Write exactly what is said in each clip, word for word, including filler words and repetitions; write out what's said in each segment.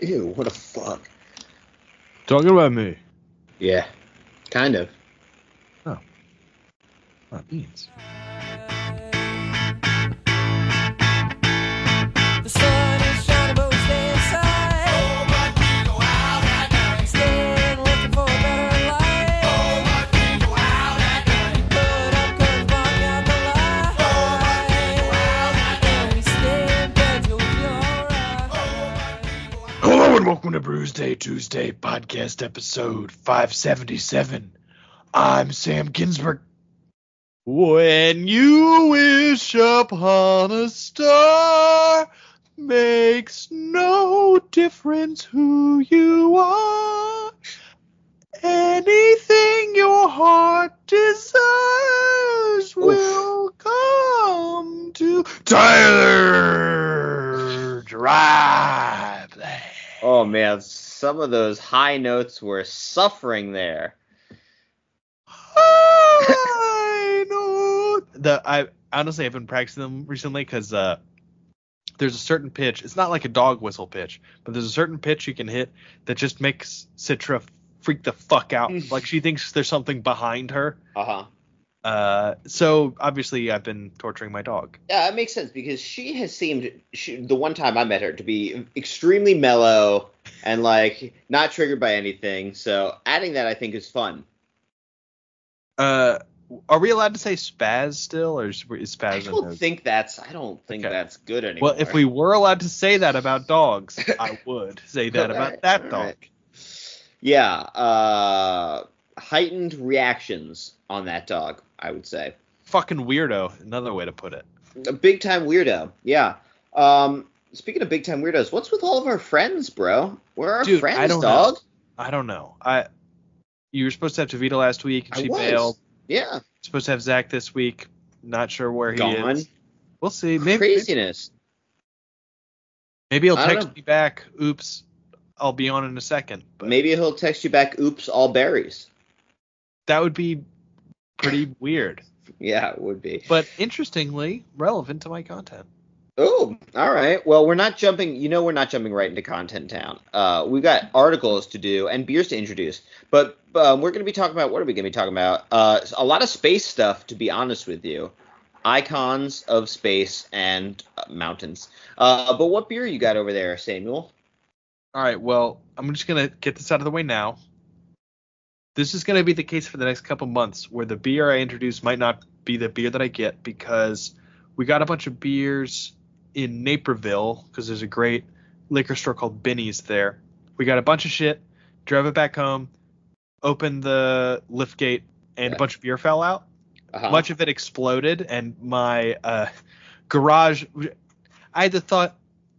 Ew, what a fuck. Talking about me. Yeah, kind of. Oh. That means. The sun is shining, but we stay inside. Oh, but we go out at night. Staying looking for a better life. Oh, but we go out at night. Put up curtains, block out the light. Oh, but we go out at night. And we stay in bed till we feel alright. Oh, but we go out. Hello and welcome to Brews Day Tuesday podcast episode five seventy-seven. I'm Sam Ginsberg. When you wish upon a star, makes no difference who you are. Anything your heart desires will come to Tyler Drive. Oh man, some of those high notes were suffering there. I know. The I honestly I've been practicing them recently because uh, there's a certain pitch. It's not like a dog whistle pitch, but there's a certain pitch you can hit that just makes Citra freak the fuck out. Like she thinks there's something behind her. Uh-huh. Uh, so obviously I've been torturing my dog. Yeah, it makes sense because she has seemed, she, the one time I met her, to be extremely mellow and like not triggered by anything. So adding that I think is fun. Uh, are we allowed to say spaz still, or is, is spaz? I in don't there? think that's, I don't think Okay. that's good anymore. Well, if we were allowed to say that about dogs, I would say that All about right, that all dog. right. Yeah, uh, heightened reactions on that dog, I would say. Fucking weirdo. Another way to put it. A big time weirdo, yeah. Um, speaking of big time weirdos, what's with all of our friends, bro? Where are our Dude, friends, I don't dog? know. I don't know. I you were supposed to have Tavita last week, and I she was. bailed. Yeah, Supposed to have Zach this week. Not sure where he gone. is. We'll see. Maybe Craziness. maybe he'll I don't text know. me back. Oops, I'll be on in a second. But Maybe he'll text you back, oops, all berries. that would be pretty weird. Yeah, it would be. But interestingly, relevant to my content. Oh, all right. Well, we're not jumping. You know, we're not jumping right into Content Town. Uh, we've got articles to do and beers to introduce. But um, we're going to be talking about, what are we going to be talking about? Uh, a lot of space stuff, to be honest with you. Icons of space and uh, mountains. Uh, but what beer you got over there, Samuel? All right, well, I'm just going to get this out of the way now. This is going to be the case for the next couple months where the beer I introduce might not be the beer that I get because we got a bunch of beers in Naperville because there's a great liquor store called Binny's there. We got a bunch of shit, drove it back home, opened the lift gate, and Yeah. a bunch of beer fell out. Uh-huh. Much of it exploded, and my uh, garage – I had the thought,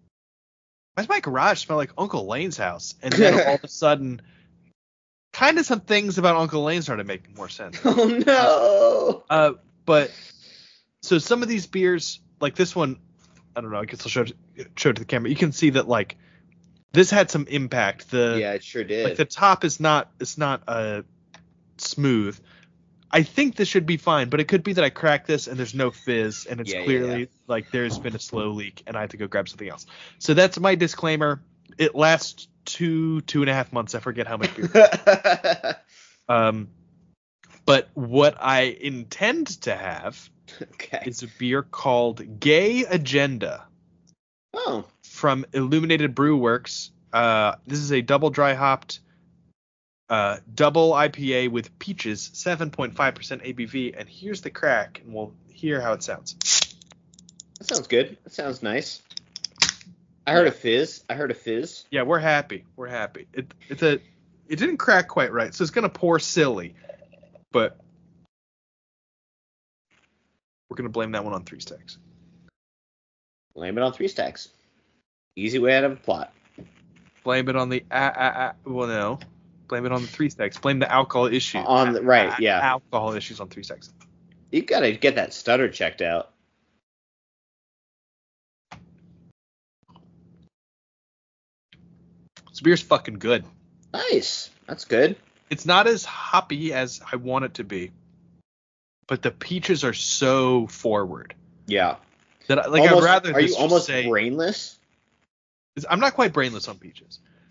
why does my garage smell like Uncle Lane's house? And then all of a sudden – kind of some things about Uncle Lane started making more sense. Oh, no. Uh, but so some of these beers, like this one, I don't know. I guess I'll show it, show it to the camera. You can see that like this had some impact. The Yeah, it sure did. like the top is not it's not uh smooth. I think this should be fine, but it could be that I cracked this and there's no fizz, and it's Yeah, yeah, clearly yeah. like there's been a slow leak, and I have to go grab something else. So that's my disclaimer. It lasts two two and a half months. I forget how much beer. Um, but what I intend to have Okay. is a beer called Gay Agenda Oh, from Illuminated Brew Works. Uh, this is a double dry hopped, uh, double I P A with peaches, seven point five percent A B V. And here's the crack, and we'll hear how it sounds. that sounds good. That sounds nice. I heard a fizz. I heard a fizz. Yeah, we're happy. We're happy. It it's a it didn't crack quite right, so it's gonna pour silly, but we're gonna blame that one on Three Stacks. Blame it on Three Stacks. Easy way out of a plot. Blame it on the uh, uh, uh, well no, blame it on the Three Stacks. Blame the alcohol issue On the- right, Uh, yeah. alcohol issues on Three Stacks. You gotta get that stutter checked out. This beer's fucking good. Nice. That's good. It's not as hoppy as I want it to be, but the peaches are so forward Yeah. that I, like Almost- I'd rather Are this you just almost say brainless? I'm not quite brainless on peaches.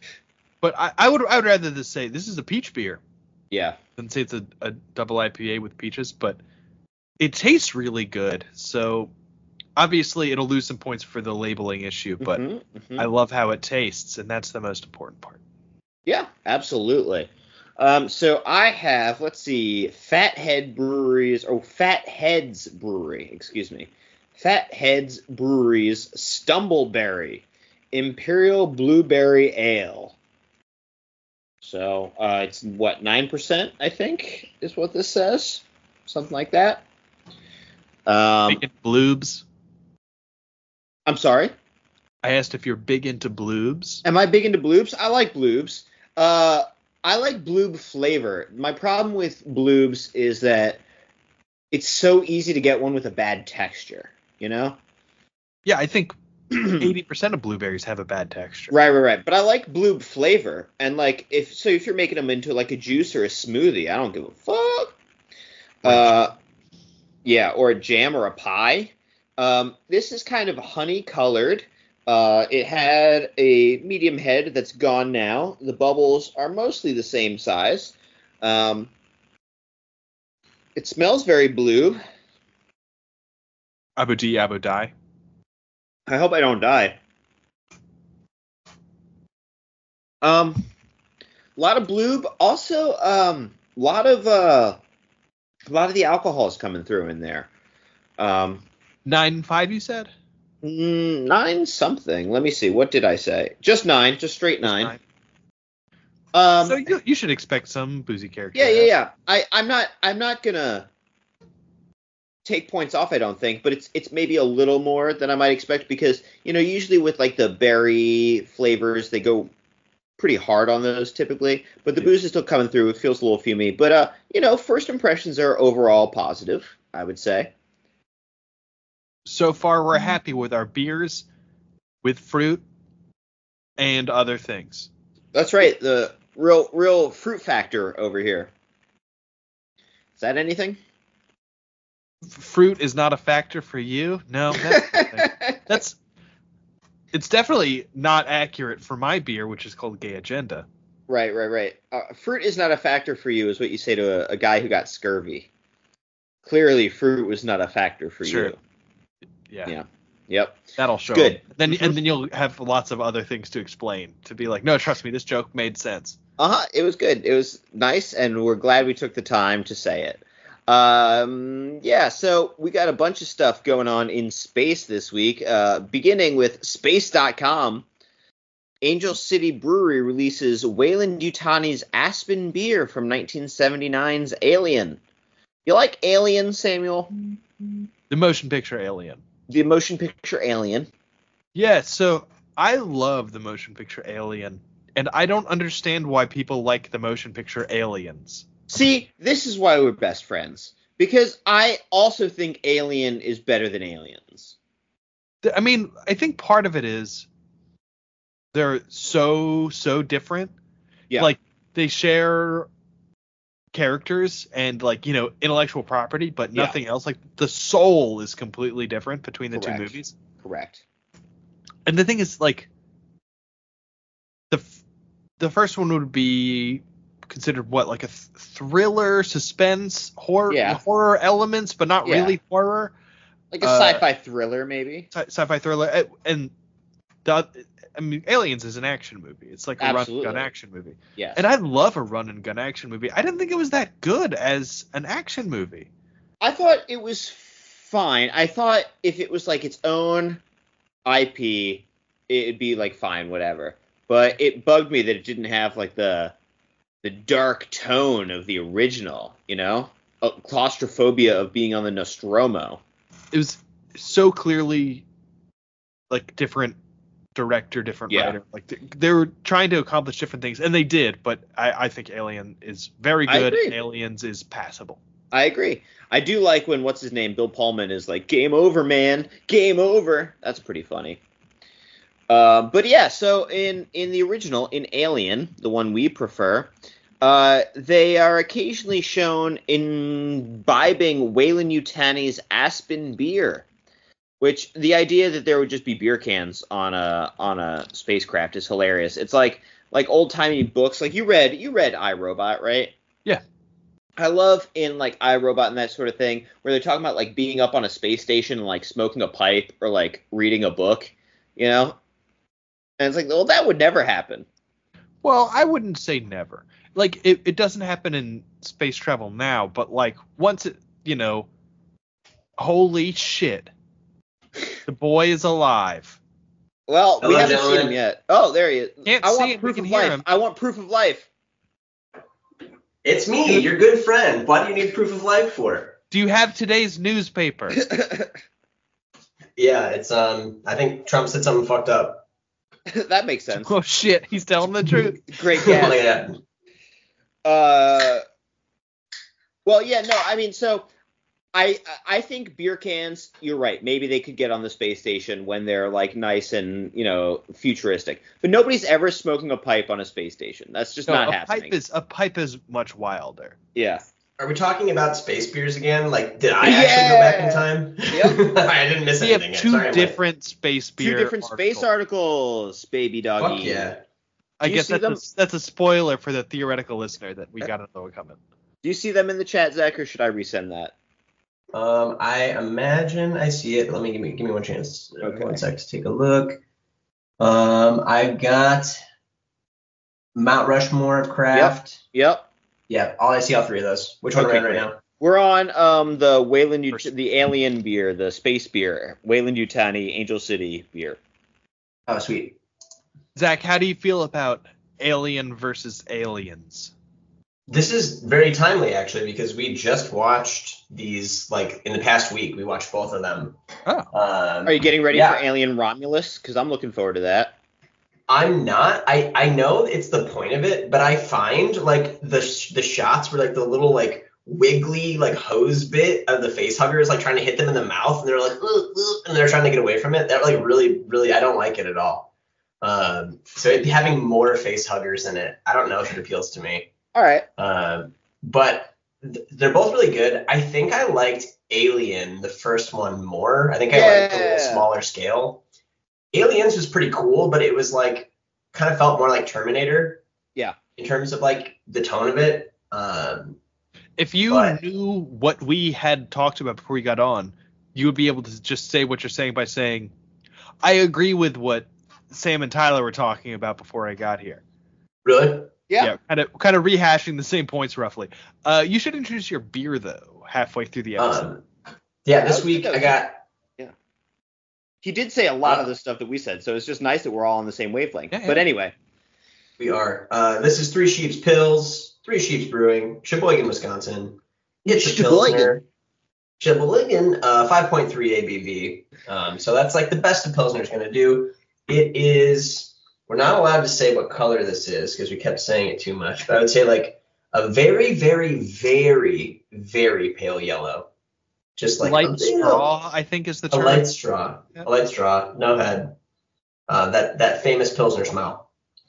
But I, I would I would rather just say this is a peach beer Yeah. than say it's a, a double I P A with peaches. But it tastes really good. So obviously it'll lose some points for the labeling issue. But Mhm, mhm. I love how it tastes, and that's the most important part. Yeah, absolutely. Um, so I have, let's see, Fathead Breweries, or Fatheads Brewery, excuse me. Fatheads Brewery's Stumbleberry Imperial Blueberry Ale. So uh, it's, what, nine percent, I think, is what this says? Something like that. Um, Big into bloobs. I'm sorry? I asked if you're big into bloobs. Am I big into bloobs? I like bloobs. Uh, I like bloob flavor. My problem with bloobs is that it's so easy to get one with a bad texture, you know? Yeah, I think eighty percent of blueberries have a bad texture. Right, right, right. But I like bloob flavor. And like if so if you're making them into like a juice or a smoothie, I don't give a fuck. Or a Uh yeah, or a jam or a pie. Um, this is kind of honey colored. Uh, it had a medium head that's gone now. The bubbles are mostly the same size. Um, it smells very blue. Abu D, Abu Die. I hope I don't die. Um, a lot of blue. Also, um, a lot of uh, a lot of the alcohol is coming through in there. Um, Nine and five, you said? mm, nine something. Let me see. What did I say? Just nine. Just straight nine. Nine. Um, so you, you should expect some boozy character. yeah, yeah, yeah. I, I'm not. I'm not gonna take points off. I don't think, but it's it's maybe a little more than I might expect because you know usually with like the berry flavors they go pretty hard on those typically, but the Yeah. booze is still coming through. It feels a little fumy, but uh, you know, first impressions are overall positive. I would say. So far, we're happy with our beers, with fruit, and other things. That's right. The real real fruit factor over here. Is that anything? F- fruit is not a factor for you? No, that's nothing. That's it's definitely not accurate for my beer, which is called Gay Agenda. Right, right, right. Uh, fruit is not a factor for you, is what you say to a, a guy who got scurvy. Clearly, fruit was not a factor for Sure. you. Yeah, Yeah. Yep. that'll show. Good. Then and then you'll have lots of other things to explain to be like, no, trust me, this joke made sense. Uh huh. It was good. It was nice, and we're glad we took the time to say it. Um, yeah. So we got a bunch of stuff going on in space this week. Uh, beginning with space dot com. Angel City Brewery releases Wayland Yutani's Aspen beer from nineteen seventy-nine's Alien. You like Alien, Samuel? The motion picture Alien. The motion picture Alien. Yeah, so I love the motion picture Alien, and I don't understand why people like the motion picture Aliens. See, this is why we're best friends. Because I also think Alien is better than Aliens. Th- I mean, I think part of it is they're so, so different. Yeah. Like, they share characters and, like, you know, intellectual property, but Yeah. nothing else. Like, the soul is completely different between the Correct. two movies. Correct. And the thing is, like, the f- the first one would be considered what, like a th- thriller, suspense, horror, Yeah. horror elements, but not Yeah. really horror, Like a Uh, sci-fi thriller, maybe. sci- sci-fi thriller. Uh, And the, I mean, Aliens is an action movie. It's like a run and Absolutely. gun action movie, Yes. and I love a run and gun action movie. I didn't think it was that good as an action movie. I thought it was fine. I thought if it was like its own I P, it'd be like fine, whatever. But it bugged me that it didn't have like the the dark tone of the original, you know? Uh, claustrophobia of being on the Nostromo. It was so clearly like different director, different Yeah. writer. Like they, they were trying to accomplish different things, and they did. But I, I think Alien is very I good. agree. Aliens is passable. I agree. I do like when what's his name, Bill Pullman, is like, "Game over, man, game over." That's pretty funny. Um, but yeah, so in in the original, in Alien, the one we prefer, uh, they are occasionally shown imbibing Wayland Yutani's Aspen beer. Which the idea that there would just be beer cans on a on a spacecraft is hilarious. It's like like old timey books. Like you read you read iRobot, right? Yeah. I love in like iRobot and that sort of thing where they're talking about like being up on a space station and like smoking a pipe or like reading a book, you know? And it's like, well, that would never happen. Well, I wouldn't say never. Like it, it doesn't happen in space travel now, but like once it, you know, holy shit, the boy is alive. Well, we Hello, haven't seen gentlemen. him yet. Oh, there he is. Can't I see want him, we proof can of hear life. him. I want proof of life. It's me, your good friend. Why do you need proof of life for? Do you have today's newspaper? Yeah, it's um. I think Trump said something fucked up. That makes sense. Oh shit, he's telling the truth. Great Look guess. at that. Uh, well, yeah, no, I mean, so I I think beer cans. You're right. Maybe they could get on the space station when they're like nice and you know futuristic. But nobody's ever smoking a pipe on a space station. That's just No, not a happening. pipe is a pipe is much wilder. Yeah. Are we talking about space beers again? Like, did I actually go back in Yeah. time? Yep. I didn't miss We have anything. two Sorry, I'm late. different space beer. Two different space articles. articles, baby doggy. Fuck yeah. I Do you guess see that's a, that's a spoiler for the theoretical listener that we got to know it coming. Do you see them in the chat, Zach, or should I resend that? Um, I imagine I see it. Let me give me give me one chance. Uh, Okay. One sec to take a look. Um, I've got Mount Rushmore of Craft. Yep. Yeah, all I see all three of those. Which one Okay, are we on right great. now? We're on um the Wayland, Ut- First. the alien beer, the space beer, Wayland Yutani Angel City beer. Oh, sweet. Zach, how do you feel about Alien versus Aliens? This is very timely actually because we just watched these like in the past week. We watched both of them. Oh. Um, Are you getting ready yeah. for Alien Romulus? Because I'm looking forward to that. I'm not. I I know it's the point of it, but I find like the sh- the shots where like the little like wiggly like hose bit of the face hugger is like trying to hit them in the mouth, and they're like, "Ugh, ugh," and they're trying to get away from it. That like really, really, I don't like it at all. Um, so it, having more face huggers in it, I don't know if it appeals to me. All right. Um, but th- they're both really good. I think I liked Alien, the first one, more. I think I liked the Yeah. little smaller scale. Aliens was pretty cool, but it was like kind of felt more like Terminator. Yeah. In terms of like the tone of it. Um, If you But- knew what we had talked about before we got on, you would be able to just say what you're saying by saying, I agree with what Sam and Tyler were talking about before I got here. really? Yeah. kind of kind of rehashing the same points roughly. Uh, you should introduce your beer though halfway through the episode. Um, yeah, I this was week thinking- I got He did say a lot Uh, of the stuff that we said, so it's just nice that we're all on the same wavelength. Yeah, yeah. But anyway, we are. Uh, this is Three Sheeps Pills, Three Sheeps Brewing, Sheboygan, Wisconsin. It's a Sheboygan. Pilsner. Sheboygan, uh, five point three A B V. Um, so that's like the best a Pilsner's going to do. It is, we're not allowed to say what color this is because we kept saying it too much, but I would say like a very, very, very, very pale yellow. Just like Light a, straw, I think is the a term. light straw. Yeah. A light straw, no head. Uh, that, that famous Pilsner smell.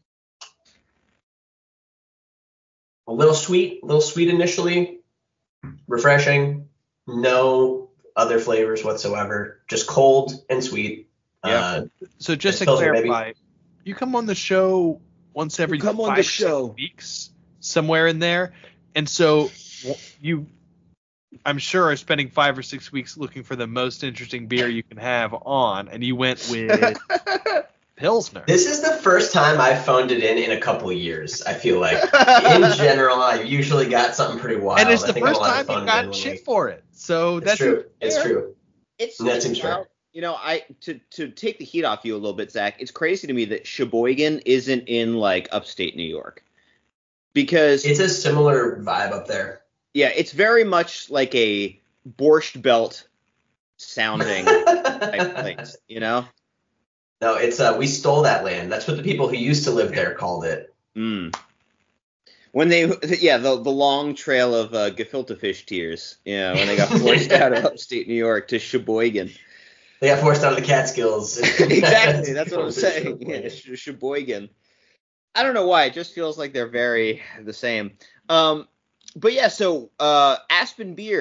A little sweet, a little sweet initially, refreshing, no other flavors whatsoever, just cold and sweet. Yeah. Uh, So just to It's Pilsner, baby. clarify, you come on the show once every come on five the or six show. weeks, somewhere in there, and so w- you, I'm sure, are spending five or six weeks looking for the most interesting beer you can have on, and you went with Pilsner. this is the first time I've phoned it in in a couple of years, I feel like. In general, I've usually got something pretty wild. and it's I the think I'm first allowed to time phone you it in got when shit we- for it. So It's that's true. It's fair. true. it's That it's seems fair. wild. You know, I to to take the heat off you a little bit, Zach. It's crazy to me that Sheboygan isn't in like upstate New York, because It's a similar vibe up there. yeah, it's very much like a Borscht Belt sounding type place. You know. No, it's uh, we stole that land. That's what the people who used to live there called it. Mm. When they, yeah, the the long trail of uh, gefilte fish tears, yeah, when they got forced out of upstate New York to Sheboygan. They got forced out of the Catskills. Exactly, that's what I'm saying. Yeah, Sh- Sheboygan. I don't know why, it just feels like they're very the same. Um, but yeah, so uh, Aspen Beer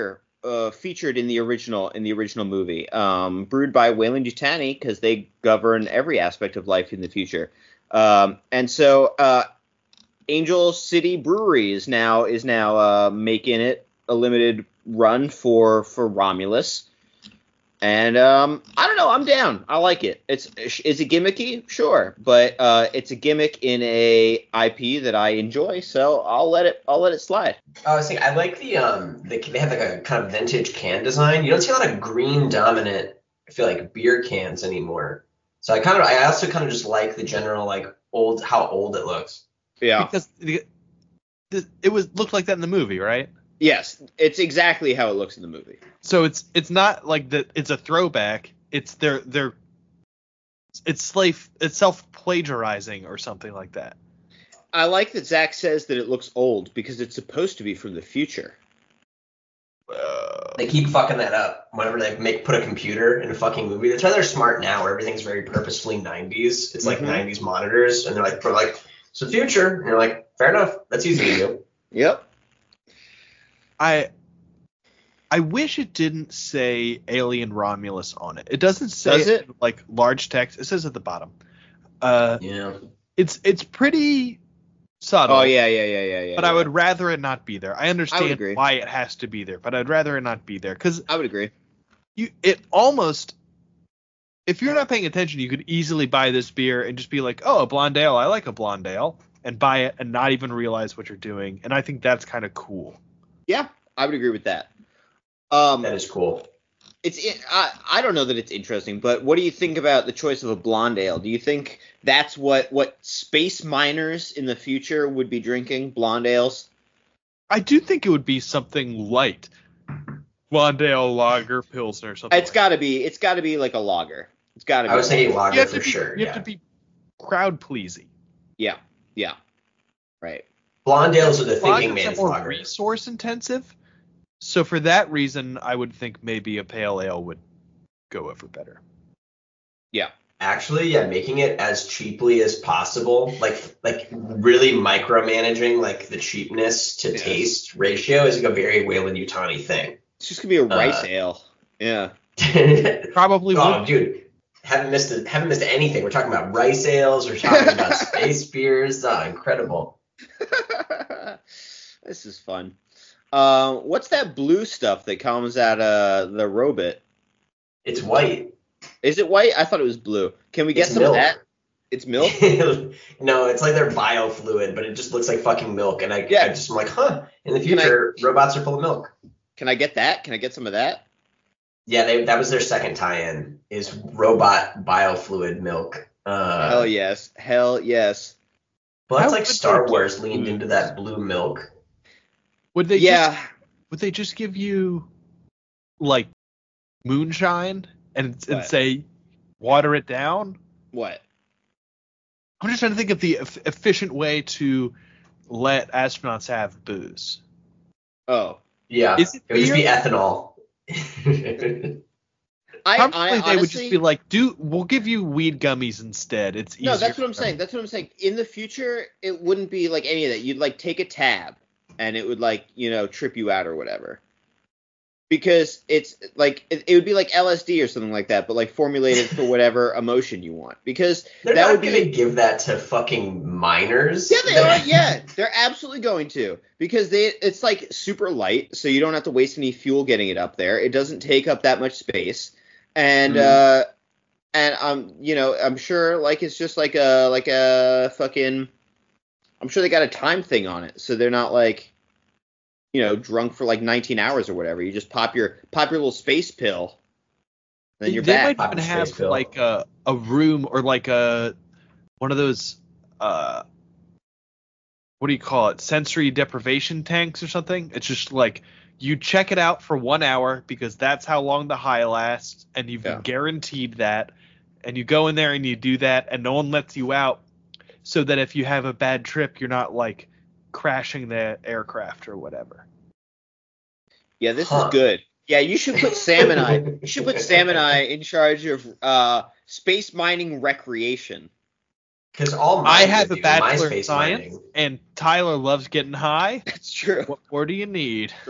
uh, featured in the original in the original movie, um, brewed by Wayland Yutani because they govern every aspect of life in the future. Um, and so uh, Angel City Brewery is now is now uh, making it a limited run for for Romulus. And um, I don't know, I'm down. I like it. It's is it gimmicky? Sure, but uh, it's a gimmick in a I P that I enjoy, so I'll let it I'll let it slide. I was thinking, I like the um, the, they have like a kind of vintage can design. You don't see a lot of green dominant, I feel like, beer cans anymore. So I kind of, I also kind of just like the general like old, how old it looks. Yeah. Because the, the, it was looked like that in the movie, right? Yes, it's exactly how it looks in the movie. So it's it's not like that. It's a throwback. It's their their. It's slave. It's self plagiarizing or something like that. I like that Zach says that it looks old because it's supposed to be from the future. Uh, They keep fucking that up whenever they make put a computer in a fucking movie. That's why they're smart now, where everything's very purposefully nineties. It's like Mhm. nineties monitors, and they're like, they're like, it's the future. And you're like, fair enough. That's easy to do. Yep. I I wish it didn't say Alien Romulus on it. It doesn't say Does it? in, like large text. It says at the bottom. Uh, Yeah. it's it's pretty subtle. Oh yeah, yeah, yeah, yeah, yeah. But yeah. I would rather it not be there. I understand agree. why it has to be there, but I'd rather it not be there because I would agree. you it almost if you're not paying attention, you could easily buy this beer and just be like, oh, a blonde ale. I like a blonde ale, and buy it and not even realize what you're doing. And I think that's kind of cool. Yeah, I would agree with that. Um, That is cool. it's I I don't know that it's interesting, but what do you think about the choice of a blonde ale? Do you think that's what what space miners in the future would be drinking, blonde ales? I do think it would be something light. Blonde ale, lager, pilsner, something. It's like got to be it's got to be like a lager. It's got to be. I was a thinking lager. that. You lager have for to be, sure. You Yeah. have to be crowd pleasing. Yeah, yeah, right. Blonde ales are the thinking Lagers are man's more lager. resource intensive. So for that reason, I would think maybe a pale ale would go over better. Yeah, Actually, yeah, making it as cheaply as possible, like like really micromanaging like the cheapness to Yes. taste ratio is like a very Wayland Yutani thing. it's just gonna be a rice Uh, ale. Yeah. Probably Oh, would. dude, haven't missed a, haven't missed anything. We're talking about rice ales. We're talking about space beers. Oh, incredible. This is fun. Uh, what's that blue stuff that comes out of the robot? It's white. Is it white? I thought it was blue. Can we get It's some milk. of that? It's milk? No, it's like their biofluid, but it just looks like fucking milk. And I, Yeah. I just am like, huh? In the Can I- future, robots are full of milk. Can I get that? Can I get some of that? Yeah, they, that was their second tie-in. Is robot biofluid milk. Uh, Hell yes. Hell yes. Well, that's How like would Star they Wars do leaned food? into that blue milk. Would they Yeah. just would they just give you like moonshine and, and What? say water it down? What? I'm just trying to think of the eff- efficient way to let astronauts have booze. Oh. Yeah, Is it it would just be beer? ethanol. I, Probably I they honestly, would just be like, "Do we'll give you weed gummies instead." It's easier. No, that's what I'm for them." saying. That's what I'm saying. In the future, it wouldn't be like any of that. You'd like take a tab and it would like, you know, trip you out or whatever. Because it's like it, it would be like L S D or something like that, but like formulated for whatever emotion you want. Because They're that not would gonna be give that to fucking minors. Yeah, they are. Yeah, they're absolutely going to because they it's like super light, so you don't have to waste any fuel getting it up there. It doesn't take up that much space, and Mhm. uh, and um, you know, I'm sure like it's just like a like a fucking. I'm sure they got a time thing on it, so they're not like, you know, drunk for like nineteen hours or whatever. You just pop your pop your little space pill, then you're they back. might even Pop have space pill. like a a room or like a one of those uh what do you call it, sensory deprivation tanks or something. It's just like you check it out for one hour because that's how long the high lasts, and you've Yeah. been guaranteed that, and you go in there and you do that, and no one lets you out, so that if you have a bad trip, you're not like crashing the aircraft or whatever. Yeah, this Huh. is good. Yeah, you should put Sam and I. You should put Sam and I in charge of uh, space mining recreation. Because all I mine have do, a bachelor my in space science, mining. and Tyler loves getting high. That's true. What more do you need? True.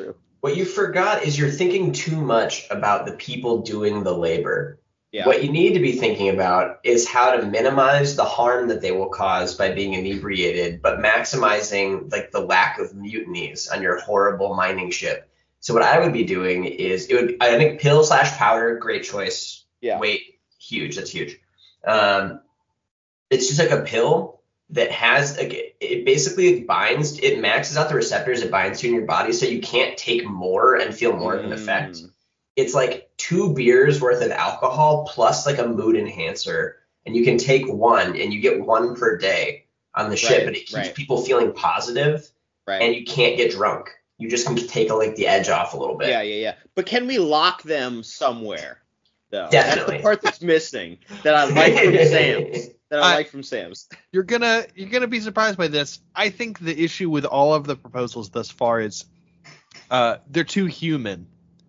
What you forgot is you're thinking too much about the people doing the labor. Yeah. What you need to be thinking about is how to minimize the harm that they will cause by being inebriated, but maximizing like the lack of mutinies on your horrible mining ship. So what I would be doing is it would I think pill slash powder, great choice. Yeah. Weight, huge. That's huge. Um, it's just like a pill that has like it basically binds, it maxes out the receptors it binds to in your body, so you can't take more and feel more of an effect. Mm. It's like two beers worth of alcohol plus like a mood enhancer, and you can take one and you get one per day on the ship, Right, but it keeps right. people feeling positive, Right. and you can't get drunk. You just can take like the edge off a little bit. Yeah, yeah, yeah. But can we lock them somewhere, though? Definitely. That's the part that's missing that I like from Sam's. That I I- like from Sam's. You're gonna you're gonna be surprised by this. I think the issue with all of the proposals thus far is uh, they're too human.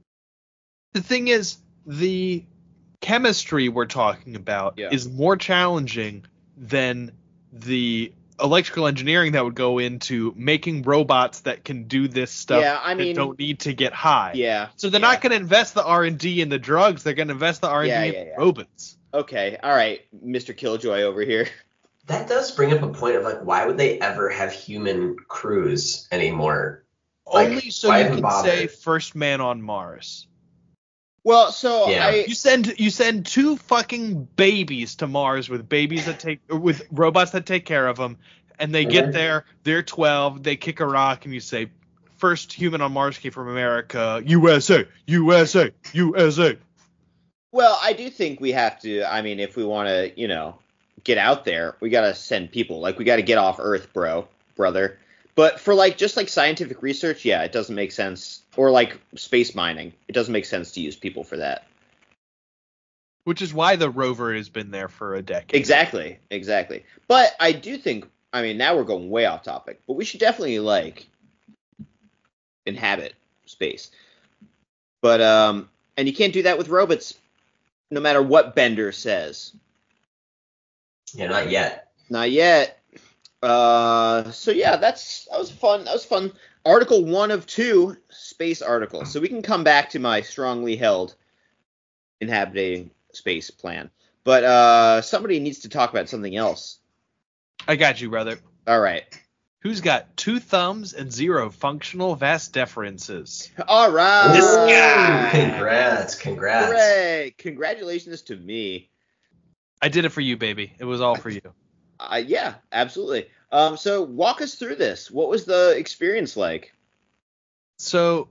The thing is, the chemistry we're talking about Yeah. is more challenging than the electrical engineering that would go into making robots that can do this stuff Yeah, I mean- that don't need to get high. Yeah. So they're yeah. not going to invest the R and D in the drugs. They're going to invest the R and D Yeah, in yeah, the yeah. robots. Okay. All right, Mister Killjoy over here. That does bring up a point of like, why would they ever have human crews anymore? Like, Only so why you even can bother? say first man on Mars. Well, so Yeah. I You send you send two fucking babies to Mars with babies that take with robots that take care of them, and they get Mhm. there. They're twelve. They kick a rock, and you say, "First human on Mars came from America, U S A, U S A, U S A." well, I do think we have to. I mean, if we want to, you know, get out there, we gotta send people. Like, we gotta get off Earth, bro, brother. But for like just like scientific research, yeah, it doesn't make sense. Or like space mining, it doesn't make sense to use people for that. Which is why the rover has been there for a decade. Exactly, exactly. But I do think, I mean, now we're going way off topic, but we should definitely like inhabit space. But um, and you can't do that with robots, no matter what Bender says. Yeah, not yet. Not yet. Uh, so yeah, that's that was fun. That was fun. Article one of two space articles. So we can come back to my strongly held inhabiting space plan. But uh, somebody needs to talk about something else. I got you, brother. All right. Who's got two thumbs and zero functional vas deferences? All right. This Ooh, guy. Congrats, congrats. Hooray. Congratulations to me. I did it for you, baby. It was all for you. Uh, yeah, absolutely. Um, so walk us through this. What was the experience like? So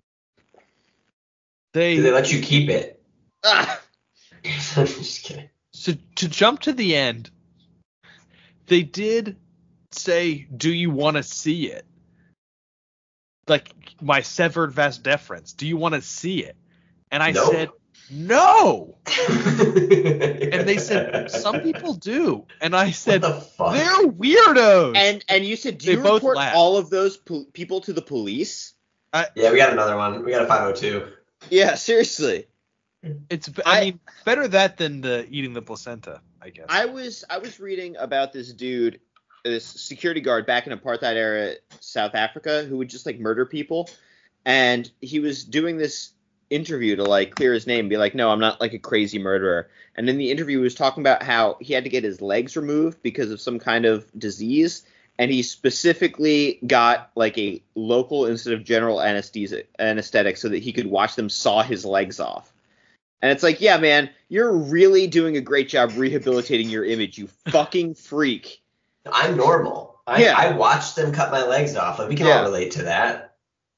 they, Did they let you keep it? Ah, I'm just kidding. so to jump to the end, they did say, "Do you want to see it?" Like my severed vas deferens. Do you want to see it? And I Nope. said, "No." and And they said, "Some people do." And I said, what the fuck? "They're weirdos." and and you said, do They you both report laughed. all of those po- people to the police? Yeah, we got another one. We got a five oh two. Yeah, seriously. It's, I, I- mean, better that than the eating the placenta, I guess. I was I was reading about this dude, this security guard back in apartheid era South Africa, who would just like murder people, and he was doing this interview to like clear his name and be like, no, I'm not like a crazy murderer. And in the interview, he was talking about how he had to get his legs removed because of some kind of disease, and he specifically got like a local instead of general anesthetic anesthetic so that he could watch them saw his legs off. And it's like, yeah, man, you're really doing a great job rehabilitating your image, you fucking freak. I'm normal. I, Yeah. I watched them cut my legs off. Like, we can Yeah. all relate to that.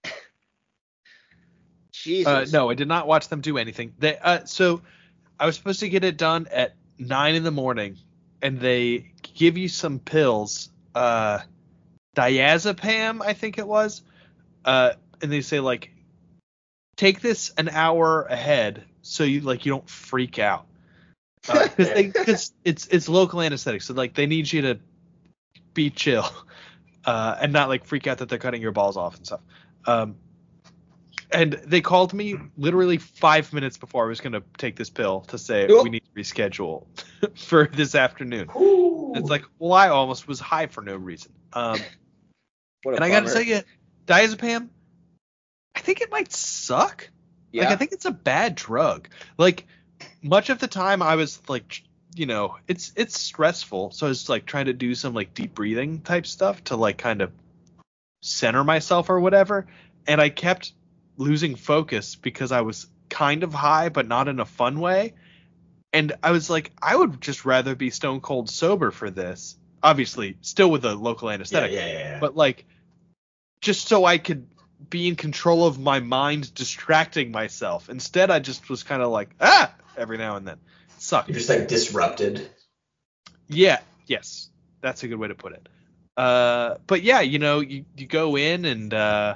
Jesus. Uh, no, I did not watch them do anything. They, uh, so I was supposed to get it done at nine in the morning, and they give you some pills, uh, diazepam, I think it was, uh, and they say like, take this an hour ahead so you like you don't freak out, because they because it's it's local anesthetic, so like they need you to be chill, uh, and not like freak out that they're cutting your balls off and stuff. Um, And they called me literally five minutes before I was going to take this pill to say Cool. we need to reschedule for this afternoon. Ooh. It's like, well, I almost was high for no reason. Um, What a and I got to bummer. tell you, diazepam, I think it might suck. Yeah. Like I think it's a bad drug. Like much of the time I was like, you know, it's it's stressful, so I was like trying to do some like deep breathing type stuff to like kind of center myself or whatever, and I kept losing focus because I was kind of high but not in a fun way. And I was like, I would just rather be stone cold sober for this. Obviously, still with a local Yeah, anesthetic, yeah, yeah, yeah. but like just so I could be in control of my mind, distracting myself. Instead, I just was kind of like, ah, every now and then. It sucked. You're just like disrupted. Yeah, yes, that's a good way to put it. Uh, but yeah, you know, you, you go in and uh,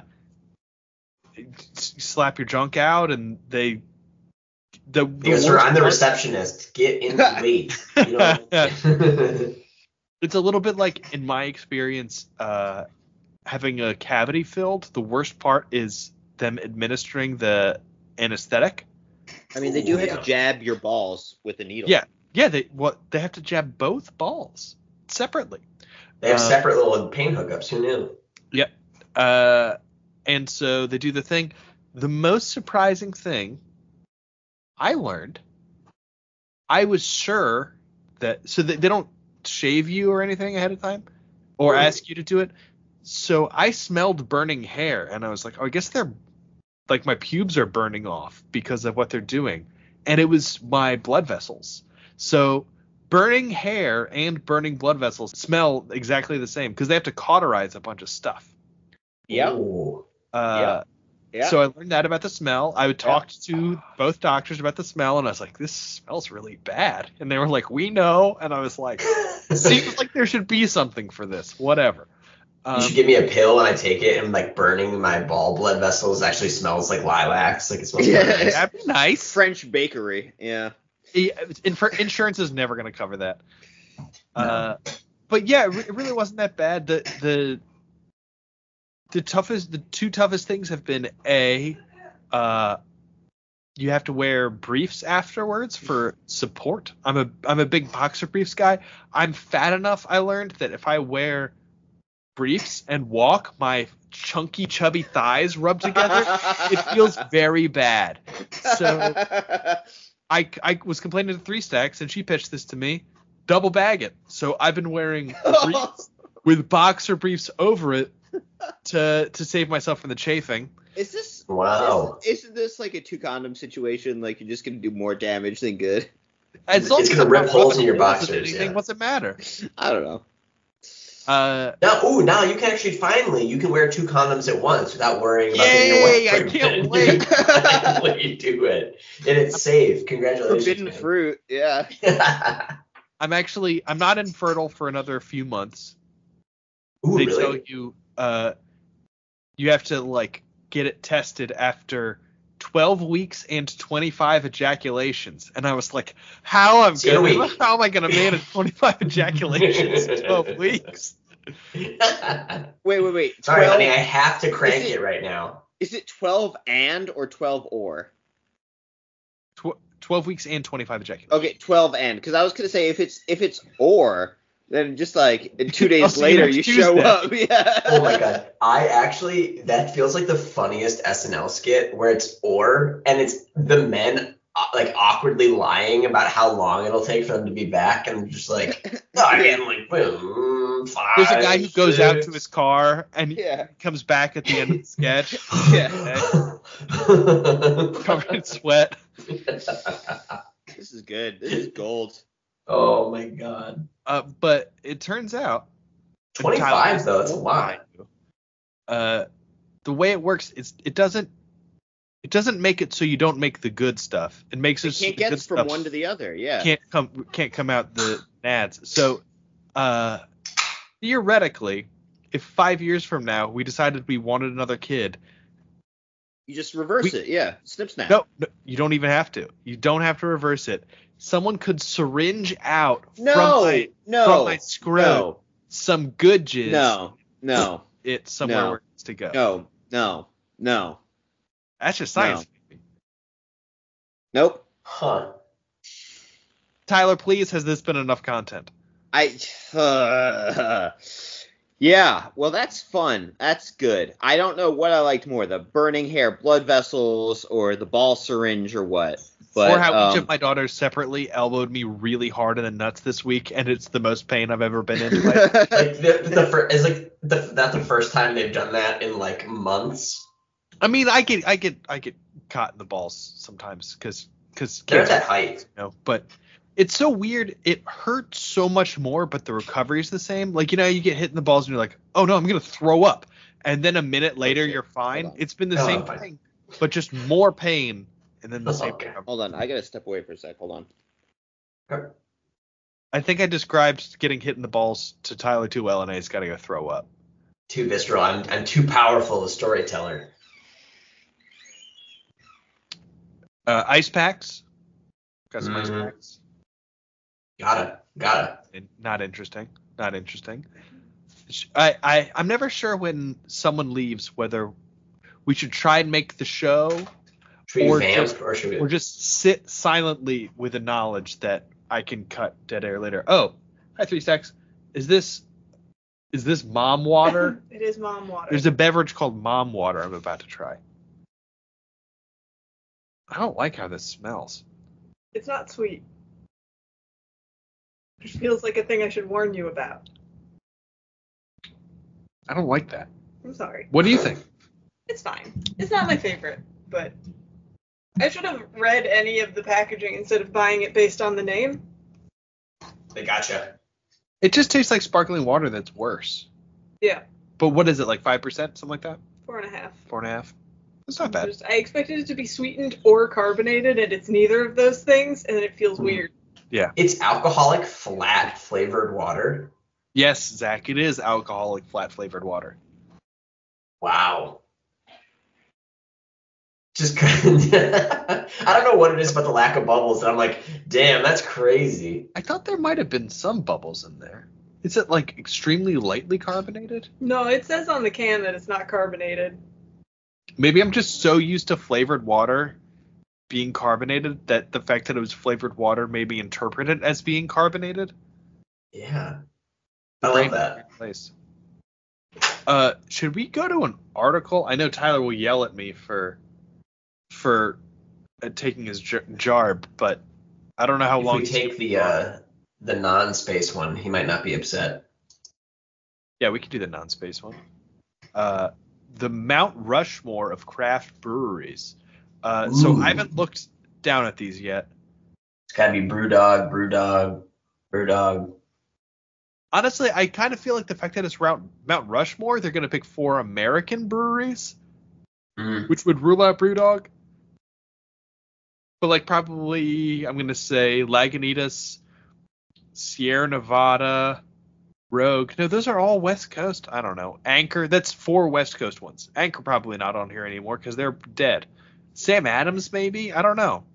s- slap your junk out, and they the, the Because sir, worst I'm the part- receptionist. Get in late. You know? It's a little bit like, in my experience, uh, having a cavity filled. The worst part is them administering the anesthetic. I mean, they do Ooh, have yeah. to jab your balls with a needle. Yeah, yeah, they what they have to jab both balls separately. They have Uh, separate little pain hookups. Who knew? Yep. Uh, and so they do the thing. The most surprising thing I learned, I was sure that so they, they don't shave you or anything ahead of time or Right. ask you to do it. So I smelled burning hair, and I was like, oh, I guess they're like my pubes are burning off because of what they're doing. And it was my blood vessels. So burning hair and burning blood vessels smell exactly the same because they have to cauterize a bunch of stuff. Yep. Ooh. Uh, Yeah. So I learned that about the smell. I talked to both doctors about the smell, and I was like, this smells really bad. And they were like, we know. And I was like, seems like there should be something for this. Whatever. Um, You should give me a pill and I take it, and like burning my ball blood vessels actually smells like lilacs. Like it smells Yeah. very nice. that'd be nice. French bakery. Yeah. Yeah, inf- insurance is never going to cover that. Uh, but yeah, it re- it really wasn't that bad. The the the toughest, the two toughest things have been a, uh, you have to wear briefs afterwards for support. I'm a I'm a big boxer briefs guy. I'm fat enough, I learned, that if I wear briefs and walk, my chunky, chubby thighs rub together. It feels very bad. So I, I was complaining to Three Stacks, and she pitched this to me. Double bag it. So I've been wearing briefs with boxer briefs over it to to save myself from the chafing. Is this Wow. Is, isn't this like a two condom situation? Like you're just gonna do more damage than good? As long It's as gonna I'm rip not holes in rubbing your holes in boxers, anything, yeah. what's it matter? I don't know. Uh, Now, ooh, now you can actually finally you can wear two condoms at once without worrying about getting your Yay, wife I pregnant. can't You wait. can finally do it, and it's safe. Congratulations. Forbidden man. fruit. Yeah. I'm actually I'm not infertile for another few months. Ooh, They really? tell you uh you have to like get it tested after twelve weeks and twenty-five ejaculations, and I was like, how am See you in a gonna week. how am I gonna manage twenty-five ejaculations in twelve weeks? Wait, wait, wait. Sorry, honey, I twelve, have to crank Is it- it right now. is it twelve and or twelve or? Tw- twelve weeks and twenty-five ejaculations. Okay, twelve and. Because I was gonna say if it's if it's or, then just like two Oh, days so later next you show Tuesday. up. Yeah. Oh my god. I actually that feels like the funniest S N L skit where it's or and it's the men uh, like awkwardly lying about how long it'll take for them to be back, and just like I mean like mm, five. There's a guy who goes out to six. his car and he Yeah. comes back at the end of the sketch Yeah. covered in sweat. This is good. This is gold. Oh my god. Uh, but it turns out twenty-five though, that's a lot. Uh, the way it works is it doesn't it doesn't make it so you don't make the good stuff. It makes it You so can't the good get from stuff one to the other. Yeah. can't come can't come out the nads. So uh, theoretically, if five years from now we decided we wanted another kid, You just reverse We- it. Yeah. Snip snap. no, no, you don't even have to. You don't have to reverse it. Someone could syringe out No. from my no. from my scrot no. some good jizz. No. No. It somewhere No. where it needs to go. No. No. No. That's just science. Nope. Huh. Tyler, please, has this been enough content? I. Uh, Yeah, well, that's fun. That's good. I don't know what I liked more, the burning hair blood vessels or the ball syringe or what. But or how each um, of my daughters separately elbowed me really hard in the nuts this week, and it's the most pain I've ever been in. my- Like the the fir- is like the that's the first time they've done that in like months. I mean, I get, I get, I get caught in the balls sometimes because because They're kids, at that height. you know, but it's so weird. It hurts so much more, but the recovery is the same. Like, you know, you get hit in the balls and you're like, oh no, I'm gonna throw up, and then a minute later shit. you're fine. Hold on. It's been the Oh, same fine. thing, but just more pain, and then the same. Okay. recovery. hold on, I gotta step away for a sec. Hold on. I think I described getting hit in the balls to Tyler too well, and I just gotta go throw up. Too visceral. I'm I'm too powerful a storyteller. Uh, ice packs. Got some ice Mhm. packs. Gotta gotta. And not interesting. Not interesting. Sh- I, I I'm never sure when someone leaves whether we should try and make the show Should we Or vamp just- or should we? or just sit silently with the knowledge that I can cut dead air later. Oh, hi three stacks. Is this is this mom water? It is mom water. There's a beverage called mom water I'm about to try. I don't like how this smells. It's not sweet. It just feels like a thing I should warn you about. I don't like that. I'm sorry. What do you think? It's fine. It's not my favorite, but I should have read any of the packaging instead of buying it based on the name. They gotcha. It just tastes like sparkling water that's worse. Yeah, But what is it, like five percent, something like that? four and a half. Four and a half? That's not bad. Just- I expected it to be sweetened or carbonated, and it's neither of those things, and it feels Mm. weird. It's alcoholic, flat, flavored water. Yes, Zach, it is alcoholic, flat flavored water. Wow. Just I don't know what it is about the lack of bubbles, and I'm like, damn, that's crazy. I thought there might have been some bubbles in there. Is it like extremely lightly carbonated? No, it says on the can that it's not carbonated. Maybe I'm just so used to flavored water being carbonated that the fact that it was flavored water made me interpret it as being carbonated. Yeah. The I brain love that. place. Uh, should we go to an article? I know Tyler will yell at me for for uh, taking his jar, jar, but I don't know how If long. we take the uh, the non-space one, he might not be upset. Yeah, we could do the non-space one. Uh, the Mount Rushmore of craft breweries. Uh, so Ooh. I haven't looked down at these yet. It's gotta be Brewdog, Brewdog, Brewdog. Honestly, I kind of feel like the fact that it's Mount, Mount Rushmore, they're going to pick four American breweries, Mm. which would rule out Brewdog. But like probably, I'm going to say Lagunitas, Sierra Nevada, Rogue. No, those are all West Coast. I don't know. Anchor, that's four West Coast ones. Anchor probably not on here anymore because they're dead. Sam Adams, maybe? I don't know.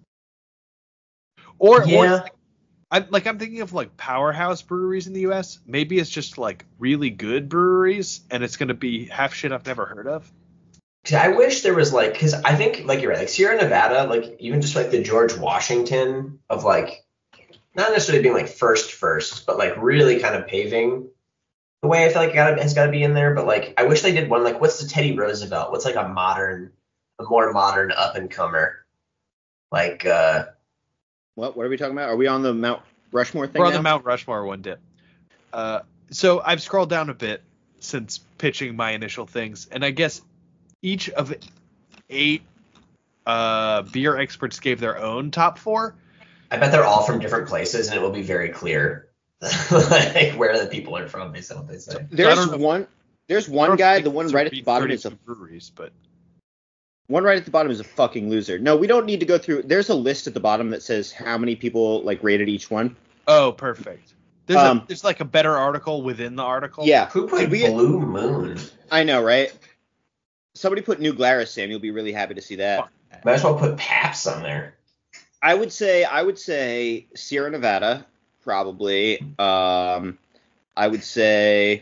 Or, or Yeah. I, like I'm thinking of like powerhouse breweries in the U S. Maybe it's just like really good breweries, and it's going to be half shit I've never heard of. See, I wish there was like, because I think like you're right, like Sierra Nevada, like even just like the George Washington of like, not necessarily being like first first, but like really kind of paving the way. I feel like it gotta, has got to be in there. But like, I wish they did one like, what's the Teddy Roosevelt? What's like a modern, a more modern up and comer? Like, uh, What? What are we talking about? Are we on the Mount Rushmore thing We're on now? the Mount Rushmore one dip. Uh, so I've scrolled down a bit since pitching my initial things, and I guess each of eight uh, beer experts gave their own top four. I bet they're all from different places, and it will be very clear like where the people are from based on what they say. So I There's don't know- one. There's I one don't guy. think The one this right would at the be bottom is a thirty-two breweries, but one right at the bottom is a fucking loser. No, we don't need to go through. There's a list at the bottom that says how many people like rated each one. oh, perfect. There's Um, a there's like a better article within the article. Yeah, Who put Could we- Blue Moon? I know, right? Somebody put New Glarus, Sam. You'll be really happy to see that. Might as well put Paps on there. I would say I would say Sierra Nevada probably. Um, I would say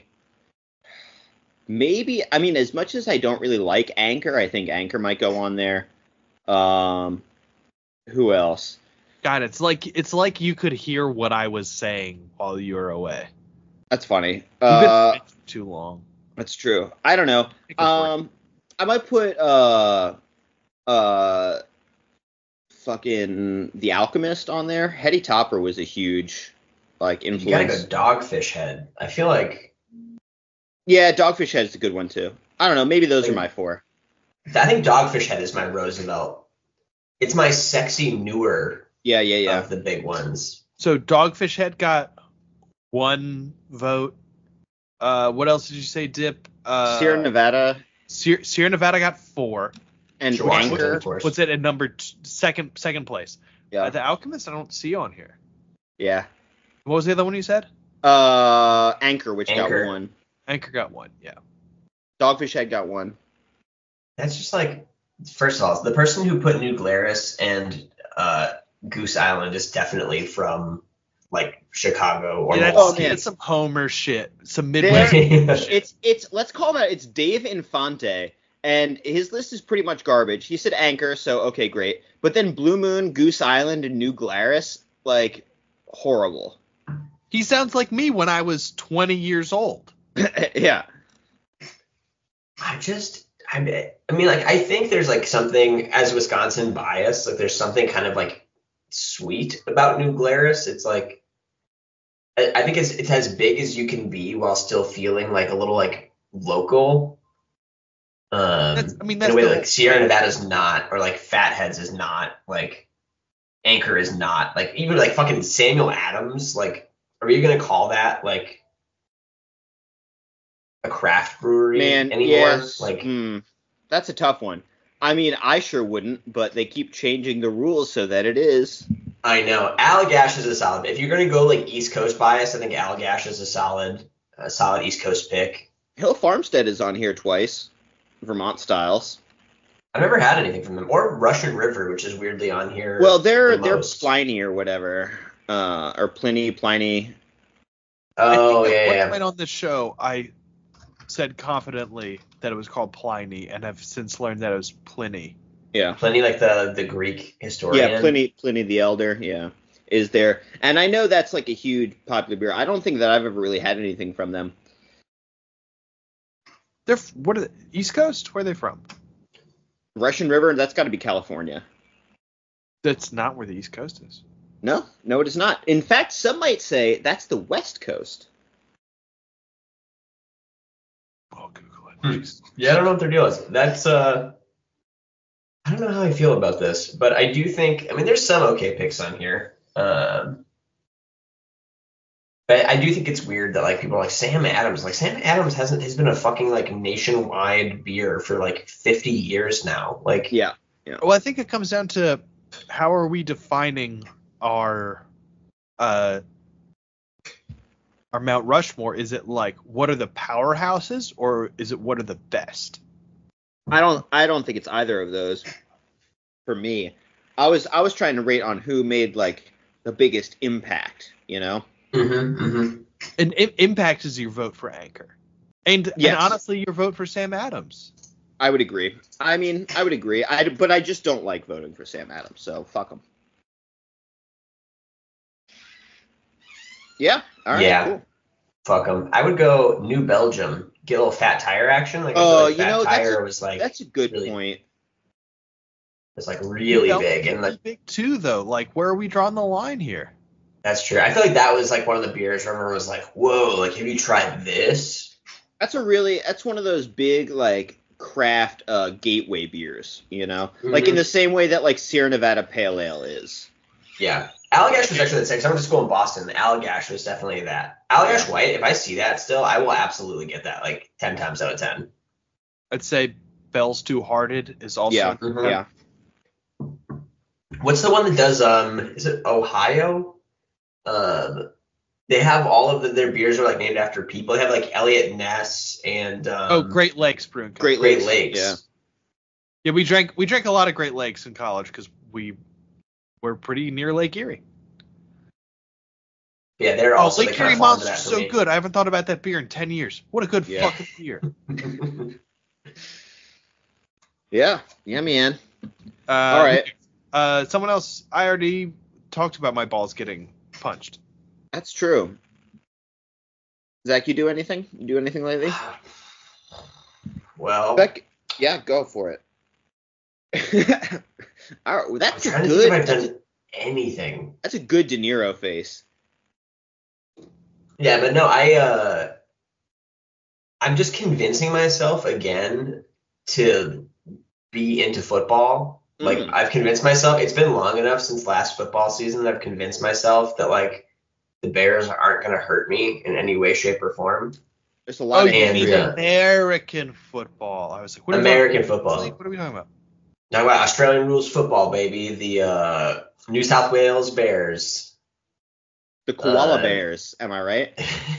maybe. I mean, as much as I don't really like Anchor, I think Anchor might go on there. Um, who else? God, it's like it's like you could hear what I was saying while you were away. That's funny. We've been Uh, friends for too long. that's true. I don't know. Take a break. Um, I might put uh, uh, fucking The Alchemist on there. Hetty Topper was a huge like You gotta influence. go Dogfish Head. I feel like Yeah, Dogfish Head is a good one too. I don't know. Maybe those are Like- my four. I think Dogfish Head is my Roosevelt. It's my sexy newer Yeah, yeah, yeah. of the big ones. So Dogfish Head got one vote. Uh, what else did you say, Dip? Uh, Sierra Nevada Sierra, Sierra Nevada got four. and George Washington, Anchor. of course. What's it at number t- second second place? Yeah, Uh, the Alchemist I don't see on here. yeah. What was the other one you said? Uh, Anchor, which Anchor. got one. Anchor got one. Yeah. Dogfish Head got one. That's just like, first of all, the person who put New Glarus and uh, Goose Island is definitely from like Chicago or Yeah, that's, Oh, Milwaukee. man. that's some Homer shit. Some There- Midwest. It's it's let's call that it's Dave Infante, and his list is pretty much garbage. He said Anchor, so okay, great. But then Blue Moon, Goose Island, and New Glarus, like horrible. He sounds like me when I was twenty years old. Yeah. I just, I mean, I mean, like, I think there's like something as Wisconsin bias, like there's something kind of like sweet about New Glarus. It's like, I, I think it's it's as big as you can be while still feeling like a little like local. Um, That's- I mean, in that's a way the- like Sierra Nevada's not, or like Fatheads is not, like Anchor is not, like even like fucking Samuel Adams. Like, are you gonna call that like a craft brewery Man, anymore? yes. Like, Hmm. That's a tough one. I mean, I sure wouldn't, but they keep changing the rules so that it is. I know Allagash is a solid. If you're gonna go like East Coast bias, I think Allagash is a solid, a solid East Coast pick. Hill Farmstead is on here twice. Vermont Styles. I've never had anything from them, or Russian River, which is weirdly on here. Well, they're the they're most. Pliny or whatever, uh, or Pliny, Pliny. Oh I think yeah, at one yeah. point on this show, I said confidently that it was called Pliny, and have since learned that it was Pliny. Yeah. Pliny, like the the Greek historian. Yeah, Pliny, Pliny the Elder, yeah, is there. And I know that's like a huge popular beer. I don't think that I've ever really had anything from them. They're f- what are they, East Coast? Where are they from? Russian River, that's got to be California. That's not where the East Coast is. No, no, it is not. In fact, some might say that's the West Coast. Oh, Google it. Hmm. Jeez. Yeah, I don't know what their deal is. That's uh, I don't know how I feel about this, but I do think. I mean, there's some okay picks on here. Um, but I do think it's weird that like people are like Sam Adams. Like Sam Adams hasn't has been a fucking like nationwide beer for like fifty years now. Like Yeah. Well, I think it comes down to how are we defining our uh our Mount Rushmore? Is it like what are the powerhouses, or is it what are the best? I don't I don't think it's either of those for me. I was I was trying to rate on who made like the biggest impact, you know? Mhm, mhm. And I- Impact is your vote for Anchor, and Yes. and honestly, your vote for Sam Adams. I would agree. I mean, I would agree. I but I just don't like voting for Sam Adams, so fuck him. Yeah. All right. Yeah. Cool. Fuck them. I would go New Belgium, get a little Fat Tire action. Like I Oh, feel like you Fat know, that's Tire a- was like That's a good really- point. was like really Belgium's big, and like big too, though. Like, where are we drawing the line here? that's true. I feel like that was like one of the beers where everyone was like, "Whoa, like have you tried this?" That's a really that's one of those big like craft uh gateway beers, you know? Like in Mhm. the same way that like Sierra Nevada Pale Ale is. Yeah, Allagash was actually the same. 'Cause I went to school in Boston. Allagash was definitely that. Allagash White. If I see that still, I will absolutely get that like ten times out of ten. I'd say Bell's Two Hearted is also. Yeah. Mhm. Yeah. What's the one that does? Um, is it Ohio? Um, they have all of the, their beers are like named after people. They have like Elliot Ness and um, Oh, Great Lakes Brewing Company. Great Great Lakes. Lakes. Yeah. Yeah, we drank we drank a lot of Great Lakes in college because we were pretty near Lake Erie. Yeah, they're Oh, also Lake they kinda Erie fall into Monster's that for so me. good. I haven't thought about that beer in ten years. What a good Yeah. fucking beer. Yeah. Yeah, man. Uh, All right. Uh, someone else. I already talked about my balls getting punched. That's true. Zach, you do anything? You do anything lately? Well, Beck, yeah, go for it. All right, well, I'm that's a trying to good. think if I've That's a, done anything. that's a good De Niro face. Yeah, but no, I uh, I'm just convincing myself again to be into football. Like Mm. I've convinced myself. It's been long enough since last football season that I've convinced myself that like the Bears aren't going to hurt me in any way, shape, or form. There's a lot Oh, of you and, mean history. uh, American football? I was like, what are we American talking football. about? What are we talking about? Now, about Australian rules football, baby. The uh, New South Wales Bears. The koala uh, bears, am I right?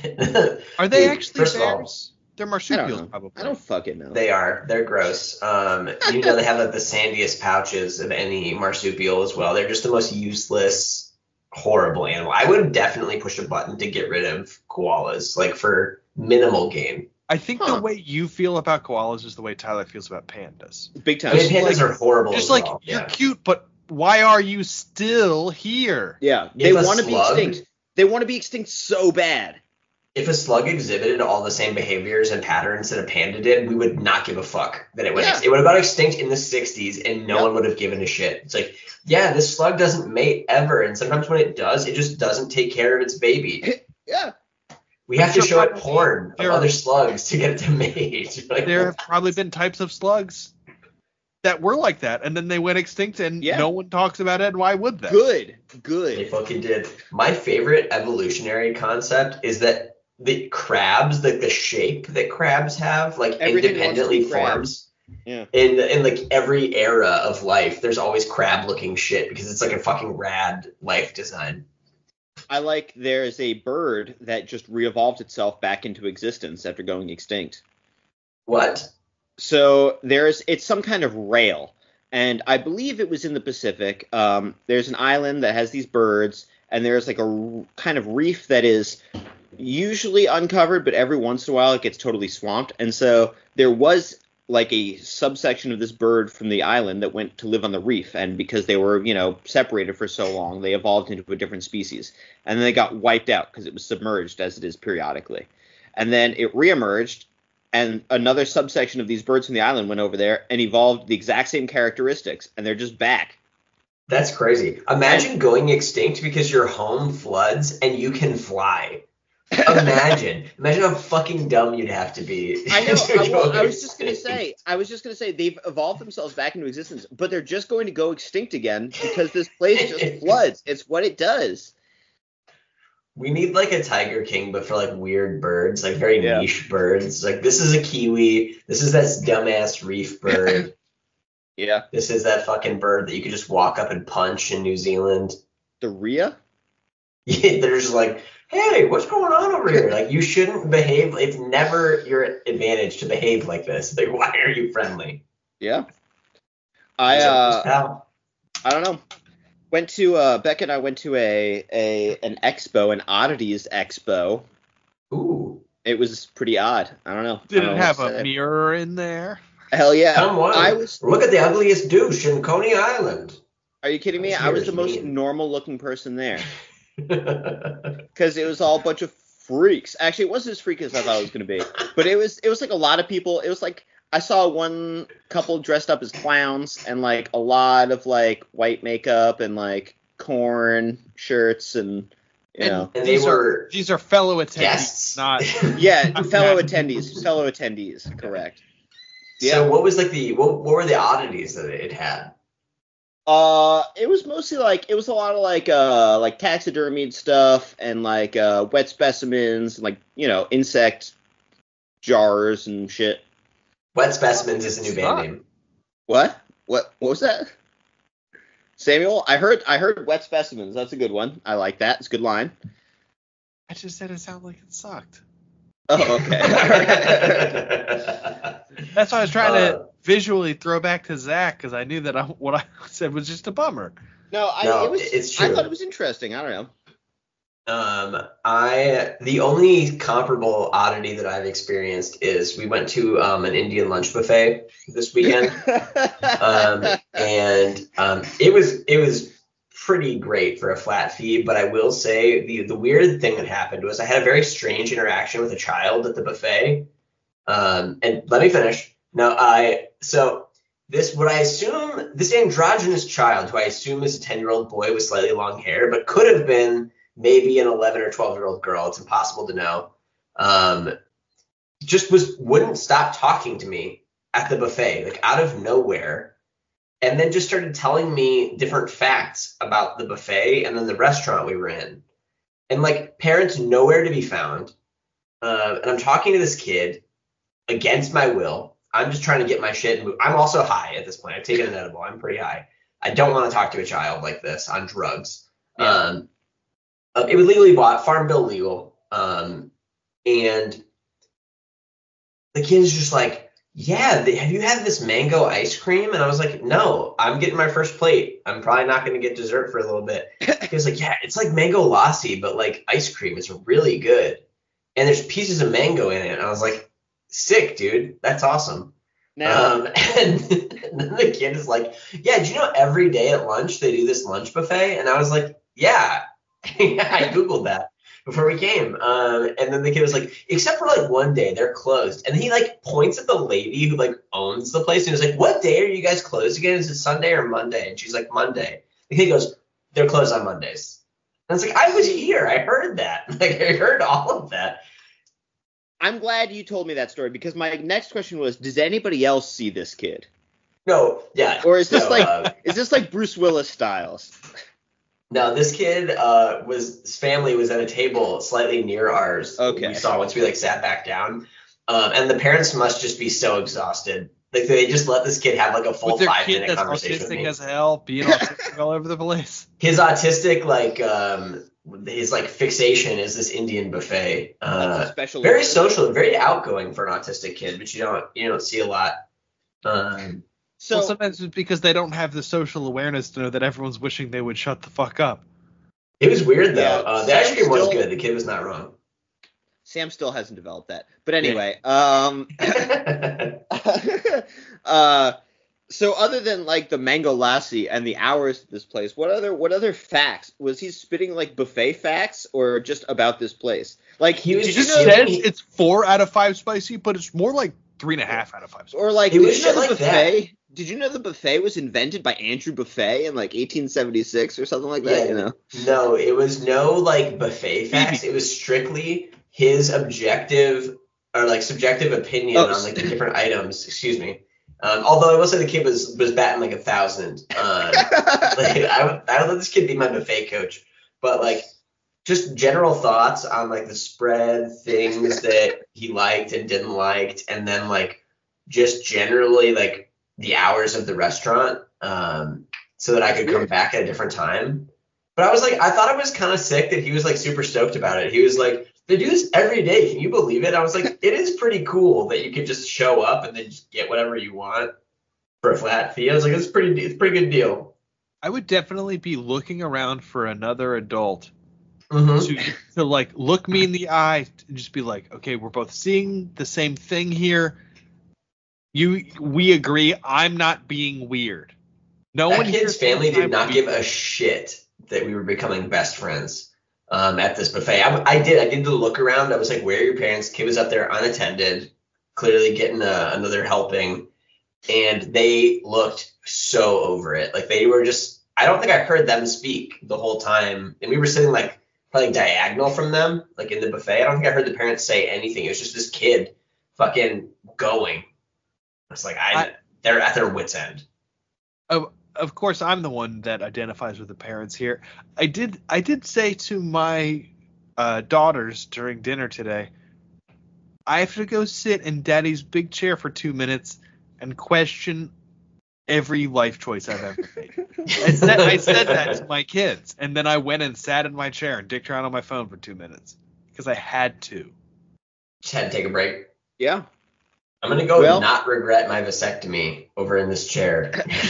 Are they Dude, actually first of all, bears? They're I don't marsupials, know. probably. I don't fucking know. They are. They're gross. Um, you know they have like the sandiest pouches of any marsupial as well. They're just the most useless, horrible animal. I would definitely push a button to get rid of koalas, like for minimal gain. I think Huh. the way you feel about koalas is the way Tyler feels about pandas. Big I time. mean, pandas like- are horrible Just as like, well. you're Yeah. cute, but why are you still here? Yeah, they If a want to be slug- extinct. They want to be extinct so bad. If a slug exhibited all the same behaviors and patterns that a panda did, we would not give a fuck that it went. Yeah. Ex- it would have gone extinct in the sixties, and no Yep. one would have given a shit. It's like, yeah, this slug doesn't mate ever, and sometimes when it does, it just doesn't take care of its baby. Yeah. We have to Sure, show it probably porn of there- other slugs to get it to mate. Like, There have probably been types of slugs that were like that, and then they went extinct, and Yeah. no one talks about it. And why would they? Good. they Good. fucking did. My favorite evolutionary concept is that the crabs, like the shape that crabs have, like Everything wants to be independently crabs. forms. Yeah. In in like every era of life, there's always crab looking shit because it's like a fucking rad life design. I like there's a bird that just re-evolved itself back into existence after going extinct. What? So there's it's some kind of rail, and I believe it was in the Pacific. Um, there's an island that has these birds, and there's like a r- kind of reef that is usually uncovered, but every once in a while it gets totally swamped. And so there was like a subsection of this bird from the island that went to live on the reef, and because they were, you know, separated for so long, they evolved into a different species, and then they got wiped out because it was submerged, as it is periodically, and then it reemerged, and another subsection of these birds from the island went over there and evolved the exact same characteristics, and they're just back. That's crazy. Imagine going extinct because your home floods and you can fly. Imagine. Imagine how fucking dumb you'd have to be. I know. to I, go well, I was just gonna extinct. say. I was just gonna say they've evolved themselves back into existence, but they're just going to go extinct again because this place just floods. It's what it does. We need like a Tiger King, but for like weird birds, like very Yeah. niche birds. Like this is a kiwi. This is that dumbass reef bird. Yeah. This is that fucking bird that you could just walk up and punch in New Zealand. The Rhea? Yeah, they're just like, hey, what's going on over here? Like, you shouldn't behave. It's never your advantage to behave like this. Like, why are you friendly? Yeah. I He's like, uh pal. I don't know. Went to uh Becca and I went to a a an expo, an oddities expo. Ooh, It was pretty odd. I don't know. I Did don't it know have what to a say. mirror in there? Hell yeah. come on. I was Look at the ugliest douche in Coney Island. Are you kidding me? This I was mirror's the most mean. normal looking person there. That's Because it was all a bunch of freaks. Actually, it wasn't as freaky as I thought it was going to be. But it was it was like a lot of people. It was like I saw one couple dressed up as clowns and like a lot of like white makeup and like corn shirts and you know. And they these were are these are fellow attendees, guests. not Yeah, I'm fellow not- attendees, fellow attendees, correct. So Yeah. what was like the what, what were the oddities that it had? Uh, it was mostly like it was a lot of like uh like taxidermied stuff and like uh wet specimens and like you know insect jars and shit. Wet Specimens is a new band name. What? What? What was that? Samuel, I heard I heard wet specimens. That's a good one. I like that. It's a good line. I just said it sounded like it sucked. Oh, okay. That's why I was trying Uh, to visually throw back to Zach because I knew that I, what I said was just a bummer. no, I No, it was. it's I true. thought it was interesting. I don't know. Um, I the only comparable oddity that I've experienced is we went to um, an Indian lunch buffet this weekend, um, and um, it was it was pretty great for a flat fee, but I will say the the weird thing that happened was I had a very strange interaction with a child at the buffet. Um, and let me finish. No, I so this what I assume this androgynous child, who I assume is a ten year old boy with slightly long hair, but could have been maybe an eleven or twelve year old girl. It's impossible to know. Um, just was wouldn't stop talking to me at the buffet, like out of nowhere, and then just started telling me different facts about the buffet and then the restaurant we were in, and like parents nowhere to be found. Uh, and I'm talking to this kid against my will. I'm just trying to get my shit moved. I'm also high at this point. I've taken an edible. I'm pretty high. I don't want to talk to a child like this on drugs. Yeah. Um, uh, it was legally bought, farm bill legal, um, and the kid is just like, yeah, the, have you had this mango ice cream? And I was like, no, I'm getting my first plate. I'm probably not going to get dessert for a little bit. He was like, yeah, it's like mango lassi, but like ice cream. It's really good. And there's pieces of mango in it. And I was like, sick, dude. That's awesome. Now, Um, and, and then the kid is like, yeah, do you know every day at lunch they do this lunch buffet? And I was like, yeah. Yeah, I Googled that before we came. Um, and then the kid was like, except for like one day, they're closed. And he like points at the lady who like owns the place. And he was like, what day are you guys closed again? Is it Sunday or Monday? And she's like, Monday. The kid goes, they're closed on Mondays. And it's like, I was here. I heard that. Like, I heard all of that. I'm glad you told me that story because my next question was, does anybody else see this kid? No, yeah. Or is this no, like uh, is this like Bruce Willis styles? No, this kid uh, was his family was at a table slightly near ours. Okay. We saw once we like sat back down, um, and the parents must just be so exhausted. Like they just let this kid have like a full With their five kid minute that's conversation with autistic me. as hell, being autistic all over the place. His autistic like um, his like fixation is this Indian buffet. That's Uh, a special very order. social, very outgoing for an autistic kid, but you don't you don't see a lot. Um, So Well, sometimes it's because they don't have the social awareness to know that everyone's wishing they would shut the fuck up. it was weird though. Yeah, uh, the ice cream was still- good. The kid was not wrong. Sam still hasn't developed that. But anyway, um Yeah. uh so other than like the mango lassi and the hours of this place, what other what other facts? Was he spitting like buffet facts or just about this place? Like He was did you just know saying- Says it's four out of five spicy, but it's more like three and a half out of five. Spicy. or like It did was you know shit the like buffet? Did you know the buffet was invented by Andrew Buffet in like eighteen seventy-six or something like that, Yeah. you know? No, it was no like buffet facts. Maybe. It was strictly his objective or like subjective opinion Oh, on like the different items. Excuse me. Um, although I will say the kid was was batting like a thousand. Uh, like, I would I would let this kid be my buffet coach, but like just general thoughts on like the spread, things that he liked and didn't liked, and then like just generally like the hours of the restaurant, um, so that I That's could come weird. back at a different time. But I was like, I thought it was kind of sick that he was like super stoked about it. He was like, they do this every day. Can you believe it? I was like, it is pretty cool that you could just show up and then just get whatever you want for a flat fee. I was like, it's pretty, it's a pretty good deal. I would definitely be looking around for another adult Mm-hmm. to, to like look me in the eye and just be like, okay, we're both seeing the same thing here. You, we agree. I'm not being weird. No That one kid's here's family thinks did I'm not weird. give a shit that we were becoming best friends um, at this buffet. I, I did. I did the look around. I was like, where are your parents? Kid was up there unattended, clearly getting a, another helping. And they looked so over it. Like they were just, I don't think I heard them speak the whole time. And we were sitting like probably diagonal from them, like in the buffet. I don't think I heard the parents say anything. It was just this kid fucking going. It's like, I, I- they're at their wits' end. Of, of course, I'm the one that identifies with the parents here. I did I did say to my uh, daughters during dinner today, I have to go sit in Daddy's big chair for two minutes and question every life choice I've ever made. I said I said that to my kids, and then I went and sat in my chair and dicked around on my phone for two minutes because I had to. Just had to take a break. Yeah. I'm gonna go Well- not regret my vasectomy over in this chair.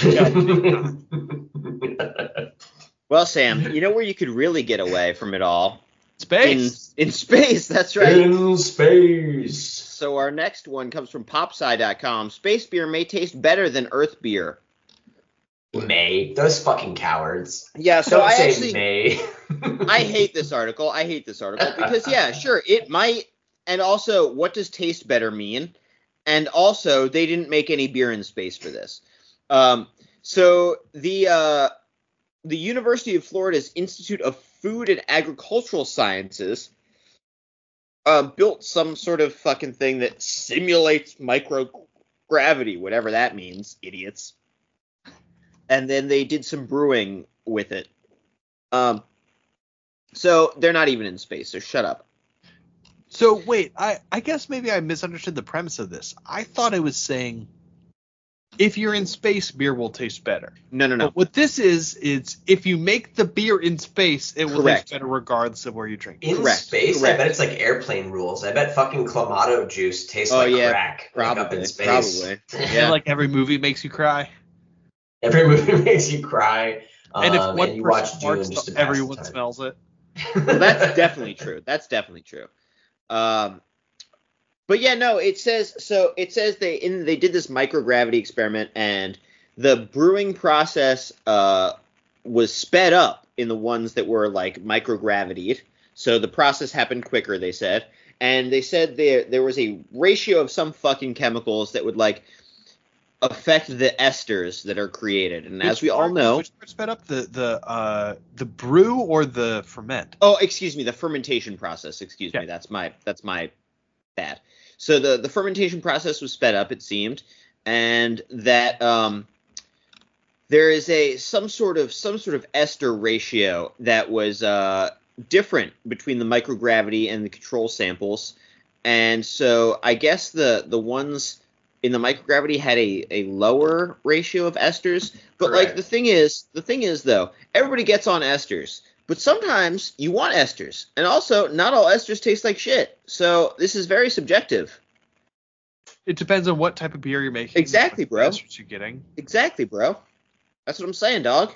Well, Sam, you know where you could really get away from it all? Space. In in space, that's right. In space. So our next one comes from popsci dot com. Space beer may taste better than Earth beer. May. Those fucking cowards. Yeah, so Don't I say actually May. I hate this article. I hate this article because yeah, sure, it might. And also, what does taste better mean? And also, they didn't make any beer in space for this. Um, so the uh, the University of Florida's Institute of Food and Agricultural Sciences uh, built some sort of fucking thing that simulates microgravity, whatever that means, idiots. And then they did some brewing with it. Um, so they're not even in space, so shut up. So wait, I, I guess maybe I misunderstood the premise of this. I thought it was saying if you're in space, beer will taste better. No, no, no. But what this is, is if you make the beer in space, it will Correct. taste better regardless of where you drink it. In Correct, space, correct. I bet it's like airplane rules. I bet fucking Clamato juice tastes Oh, like yeah, crack. like up probably, in space. probably. And Yeah. like every movie makes you cry. Every movie makes you cry. And if um, one and you person watch Dune farts, just to pass everyone the time. smells it. Well, that's definitely true. That's definitely true. Um, but yeah, no, it says so. It says they in they did this microgravity experiment, and the brewing process uh, was sped up in the ones that were like microgravitied. So the process happened quicker, they said, and they said there there was a ratio of some fucking chemicals that would like affect the esters that are created, and as Which we all part- know. which part sped up the the uh the brew or the ferment? Oh, excuse me, the fermentation process. Excuse Yeah. me, that's my that's my bad. So the the fermentation process was sped up, it seemed, and that um there is a some sort of some sort of ester ratio that was uh different between the microgravity and the control samples, and so I guess the the ones in the microgravity had a, a lower ratio of esters, but like Correct. the thing is the thing is though, everybody gets on esters. But sometimes you want esters. And also, not all esters taste like shit. So this is very subjective. It depends on what type of beer you're making. Exactly, what bro. esters you're getting. Exactly, bro. That's what I'm saying, dog.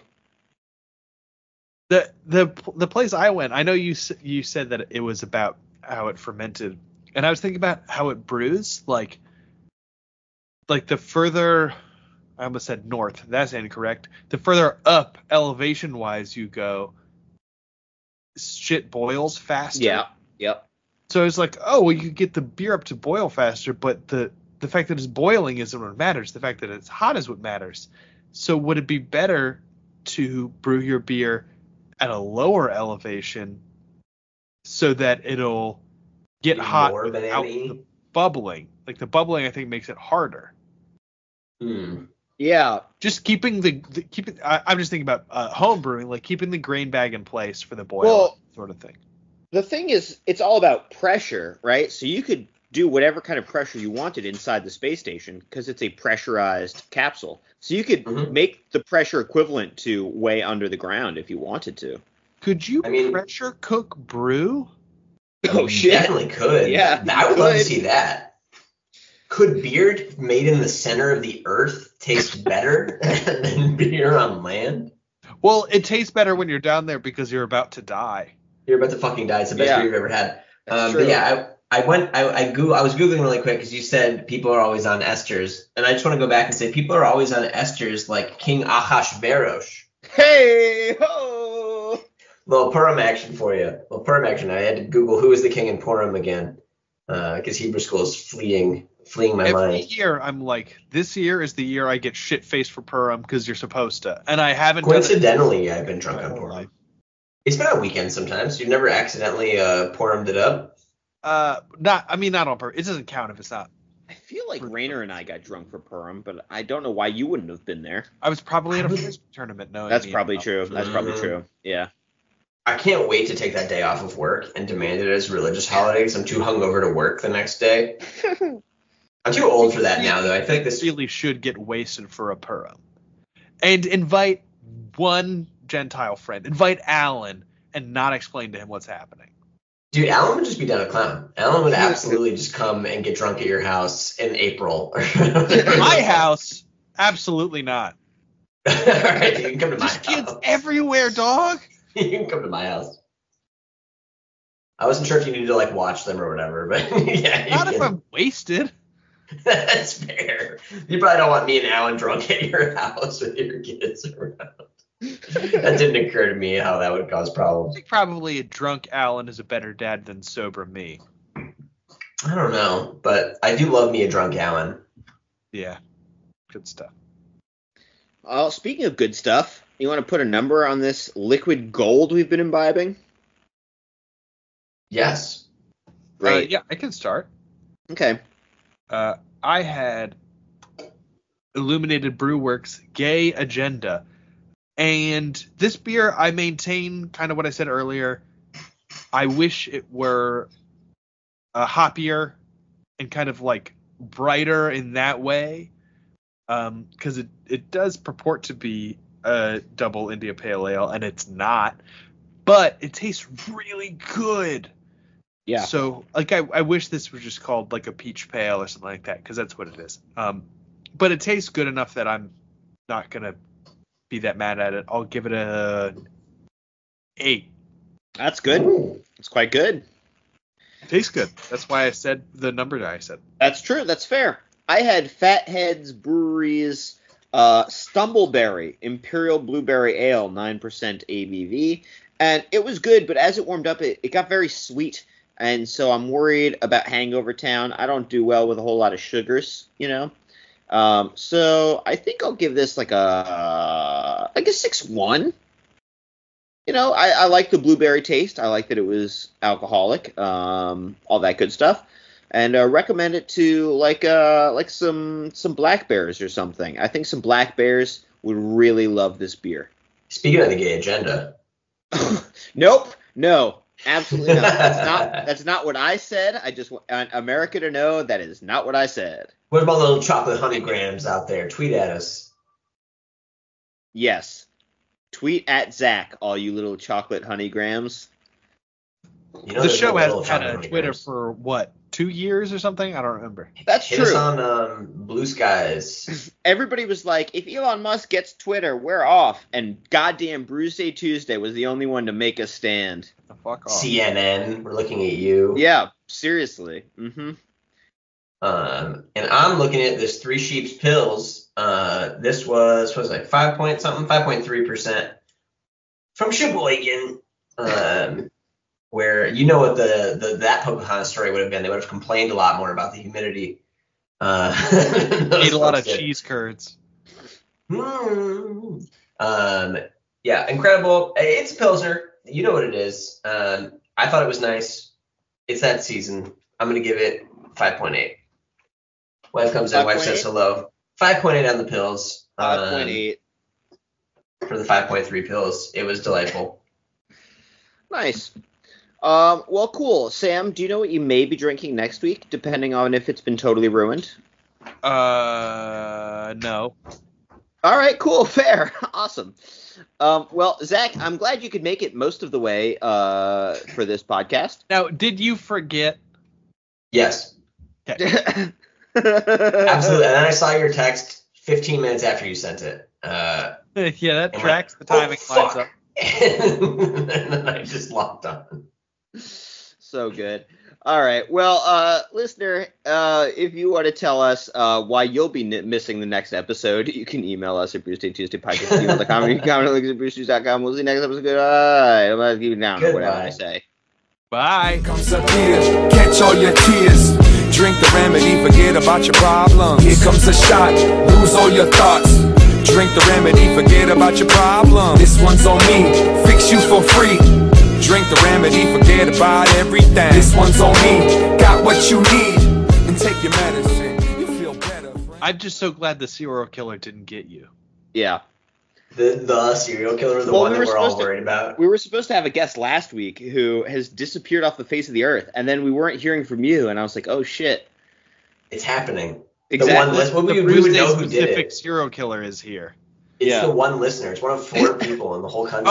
The the the place I went, I know you s- you said that it was about how it fermented, and I was thinking about how it brews. Like like the further, I almost said north. That's incorrect. The further up elevation wise you go, shit boils faster. Yeah. Yep. So it's like, oh, well, you could get the beer up to boil faster, but the the fact that it's boiling isn't what matters. The fact that it's hot is what matters. So would it be better to brew your beer at a lower elevation so that it'll get Even hot more without banana-y? the bubbling? Like the bubbling, I think, makes it harder. Hmm. Yeah. Just keeping the, the keeping. I, I'm just thinking about uh, home brewing, like keeping the grain bag in place for the boil Well- sort of thing. The thing is, it's all about pressure, right? So you could do whatever kind of pressure you wanted inside the space station because it's a pressurized capsule. So you could Mhm. make the pressure equivalent to way under the ground if you wanted to. Could you I mean- pressure cook brew? Oh, shit. Definitely could. Yeah, I would you love to could. see that. Could beer made in the center of the earth taste better than beer on land? Well, it tastes better when you're down there because you're about to die. You're about to fucking die. It's the best Yeah. beer you've ever had. That's Um, true. but yeah, I, I went. I I, go, I was googling really quick because you said people are always on esters, and I just want to go back and say people are always on esters like King Ahasuerus. Hey ho! Little Purim action for you. Little Purim action. I had to Google who is the king in Purim again because Hebrew school is fleeing fleeing my Every mind. year, I'm like, this year is the year I get shit faced for Purim because you're supposed to, and I haven't done it Coincidentally, I've been drunk my on whole Purim. life. It's been a weekend sometimes. You've never accidentally uh, Purim'd it up. Uh, not, I mean, not on purpose. It doesn't count if it's not. I feel like Rainer and I got drunk for Purim, but I don't know why you wouldn't have been there. I was probably at a I was- frisbee tournament. No, That's probably true. That's probably Mhm. true. Yeah. I can't wait to take that day off of work and demand it as a religious holiday because I'm too hungover to work the next day. I'm too old for that now, though. I feel like this. really should get wasted for a Purim, and invite one Gentile friend. Invite Alan and not explain to him what's happening. Dude, Alan would just be down a clown. Alan would absolutely just come and get drunk at your house in April. My house, absolutely not. All right, you can come to my There's kids house. everywhere, dog. You can come to my house. I wasn't sure if you needed to like watch them or whatever, but yeah, you Not if can. I'm wasted. That's fair. You probably don't want me and Alan drunk at your house with your kids around. That didn't occur to me how that would cause I problems. think probably a drunk Alan is a better dad than sober me. I don't know, but I do love me a drunk Alan. Yeah, good stuff. Well, speaking of good stuff, you want to put a number on this liquid gold we've been imbibing? Yes. Right. Uh, yeah, I can start. Okay. Uh, I had Illuminated Brewworks Gay Agenda. And this beer, I maintain kind of what I said earlier. I wish it were uh, hoppier and kind of like brighter in that way. Um, because it, it does purport to be a double India Pale Ale, and it's not. But it tastes really good. Yeah. So, like, I, I wish this was just called, like, a peach pale or something like that, because that's what it is. Um, but it tastes good enough that I'm not going to be that mad at it. I'll give it a eight. That's good. It's quite good. Tastes good. That's why I said the number that I said. That's true. That's fair. I had Fatheads Brewery's uh, Stumbleberry Imperial Blueberry Ale, nine percent A B V. And it was good, but as it warmed up, it, it got very sweet. And so I'm worried about Hangover Town. I don't do well with a whole lot of sugars, you know. Um, so I think I'll give this like a like a six one. You know, I, I like the blueberry taste. I like that it was alcoholic, um, all that good stuff, and uh, recommend it to like uh like some some black bears or something. I think some black bears would really love this beer. Speaking of the gay agenda. Nope, no. Absolutely not. That's not. That's not what I said. I just want America to know that is not what I said. What about little chocolate honeygrams out there? Tweet at us. Yes. Tweet at Zach, all you little chocolate honeygrams. You know, The there's show no hasn't little had chocolate a Twitter honeygrams. for, what, two years or something? I don't remember. That's Hit us true. on um, Blue Skies. Everybody was like, if Elon Musk gets Twitter, we're off. And goddamn Bruce Day Tuesday was the only one to make a stand. Oh, fuck off. C N N, we're looking at you. Yeah, seriously. Mm-hmm. Um, and I'm looking at this Three Sheeps Pills. Uh, this was, what was it, like five point something, five point three percent from Sheboygan. Um, where you know what the, the that Pocahontas story would have been. They would have complained a lot more about the humidity. Uh, Ate a lot of folks did. cheese curds. Hmm. Um, yeah, incredible. It's a Pilsner. You know what it is. Um, I thought it was nice. It's that season. I'm going to give it five point eight. Wife comes in, wife says hello. five point eight on the pills. five point eight. Um, for the five point three pills. It was delightful. Nice. Um, well, cool. Sam, do you know what you may be drinking next week, depending on if it's been totally ruined? Uh, no. All right, cool, fair, awesome. Um, well, Zach, I'm glad you could make it most of the way uh, for this podcast. Now, did you forget? Yes, Absolutely. absolutely. And then I saw your text fifteen minutes after you sent it. Uh, Yeah, that and tracks. The went, "Oh, timing lines fuck." up. And then I just locked on. So good. All right. Well, uh, listener, uh, if you want to tell us uh, why you'll be n- missing the next episode, you can email us at Bruce Day Tuesday podcast at gmail dot com. You can comment links at bruce news dot com. We'll see you next episode. Goodbye. I'm going to keep it down or whatever Goodbye. I say. Bye. Comes a beer, catch all your tears. Drink the remedy, forget about your problems. Here comes a shot, lose all your thoughts. Drink the remedy, forget about your problem. This one's on me, fix you for free. Drink the remedy, forget about everything. This one's on me, got what you need. And take your medicine, you feel better. friend. I'm just so glad the serial killer didn't get you. Yeah. The the serial killer, the Well, one we that were we're all supposed to- worried about. We were supposed to have a guest last week who has disappeared off the face of the earth, and then we weren't hearing from you, and I was like, oh, shit. It's happening. Exactly. The one list. Well, we, the we Bruce would Day know who did specific it. serial killer is here. It's Yeah. the one listener. It's one of four people in the whole country.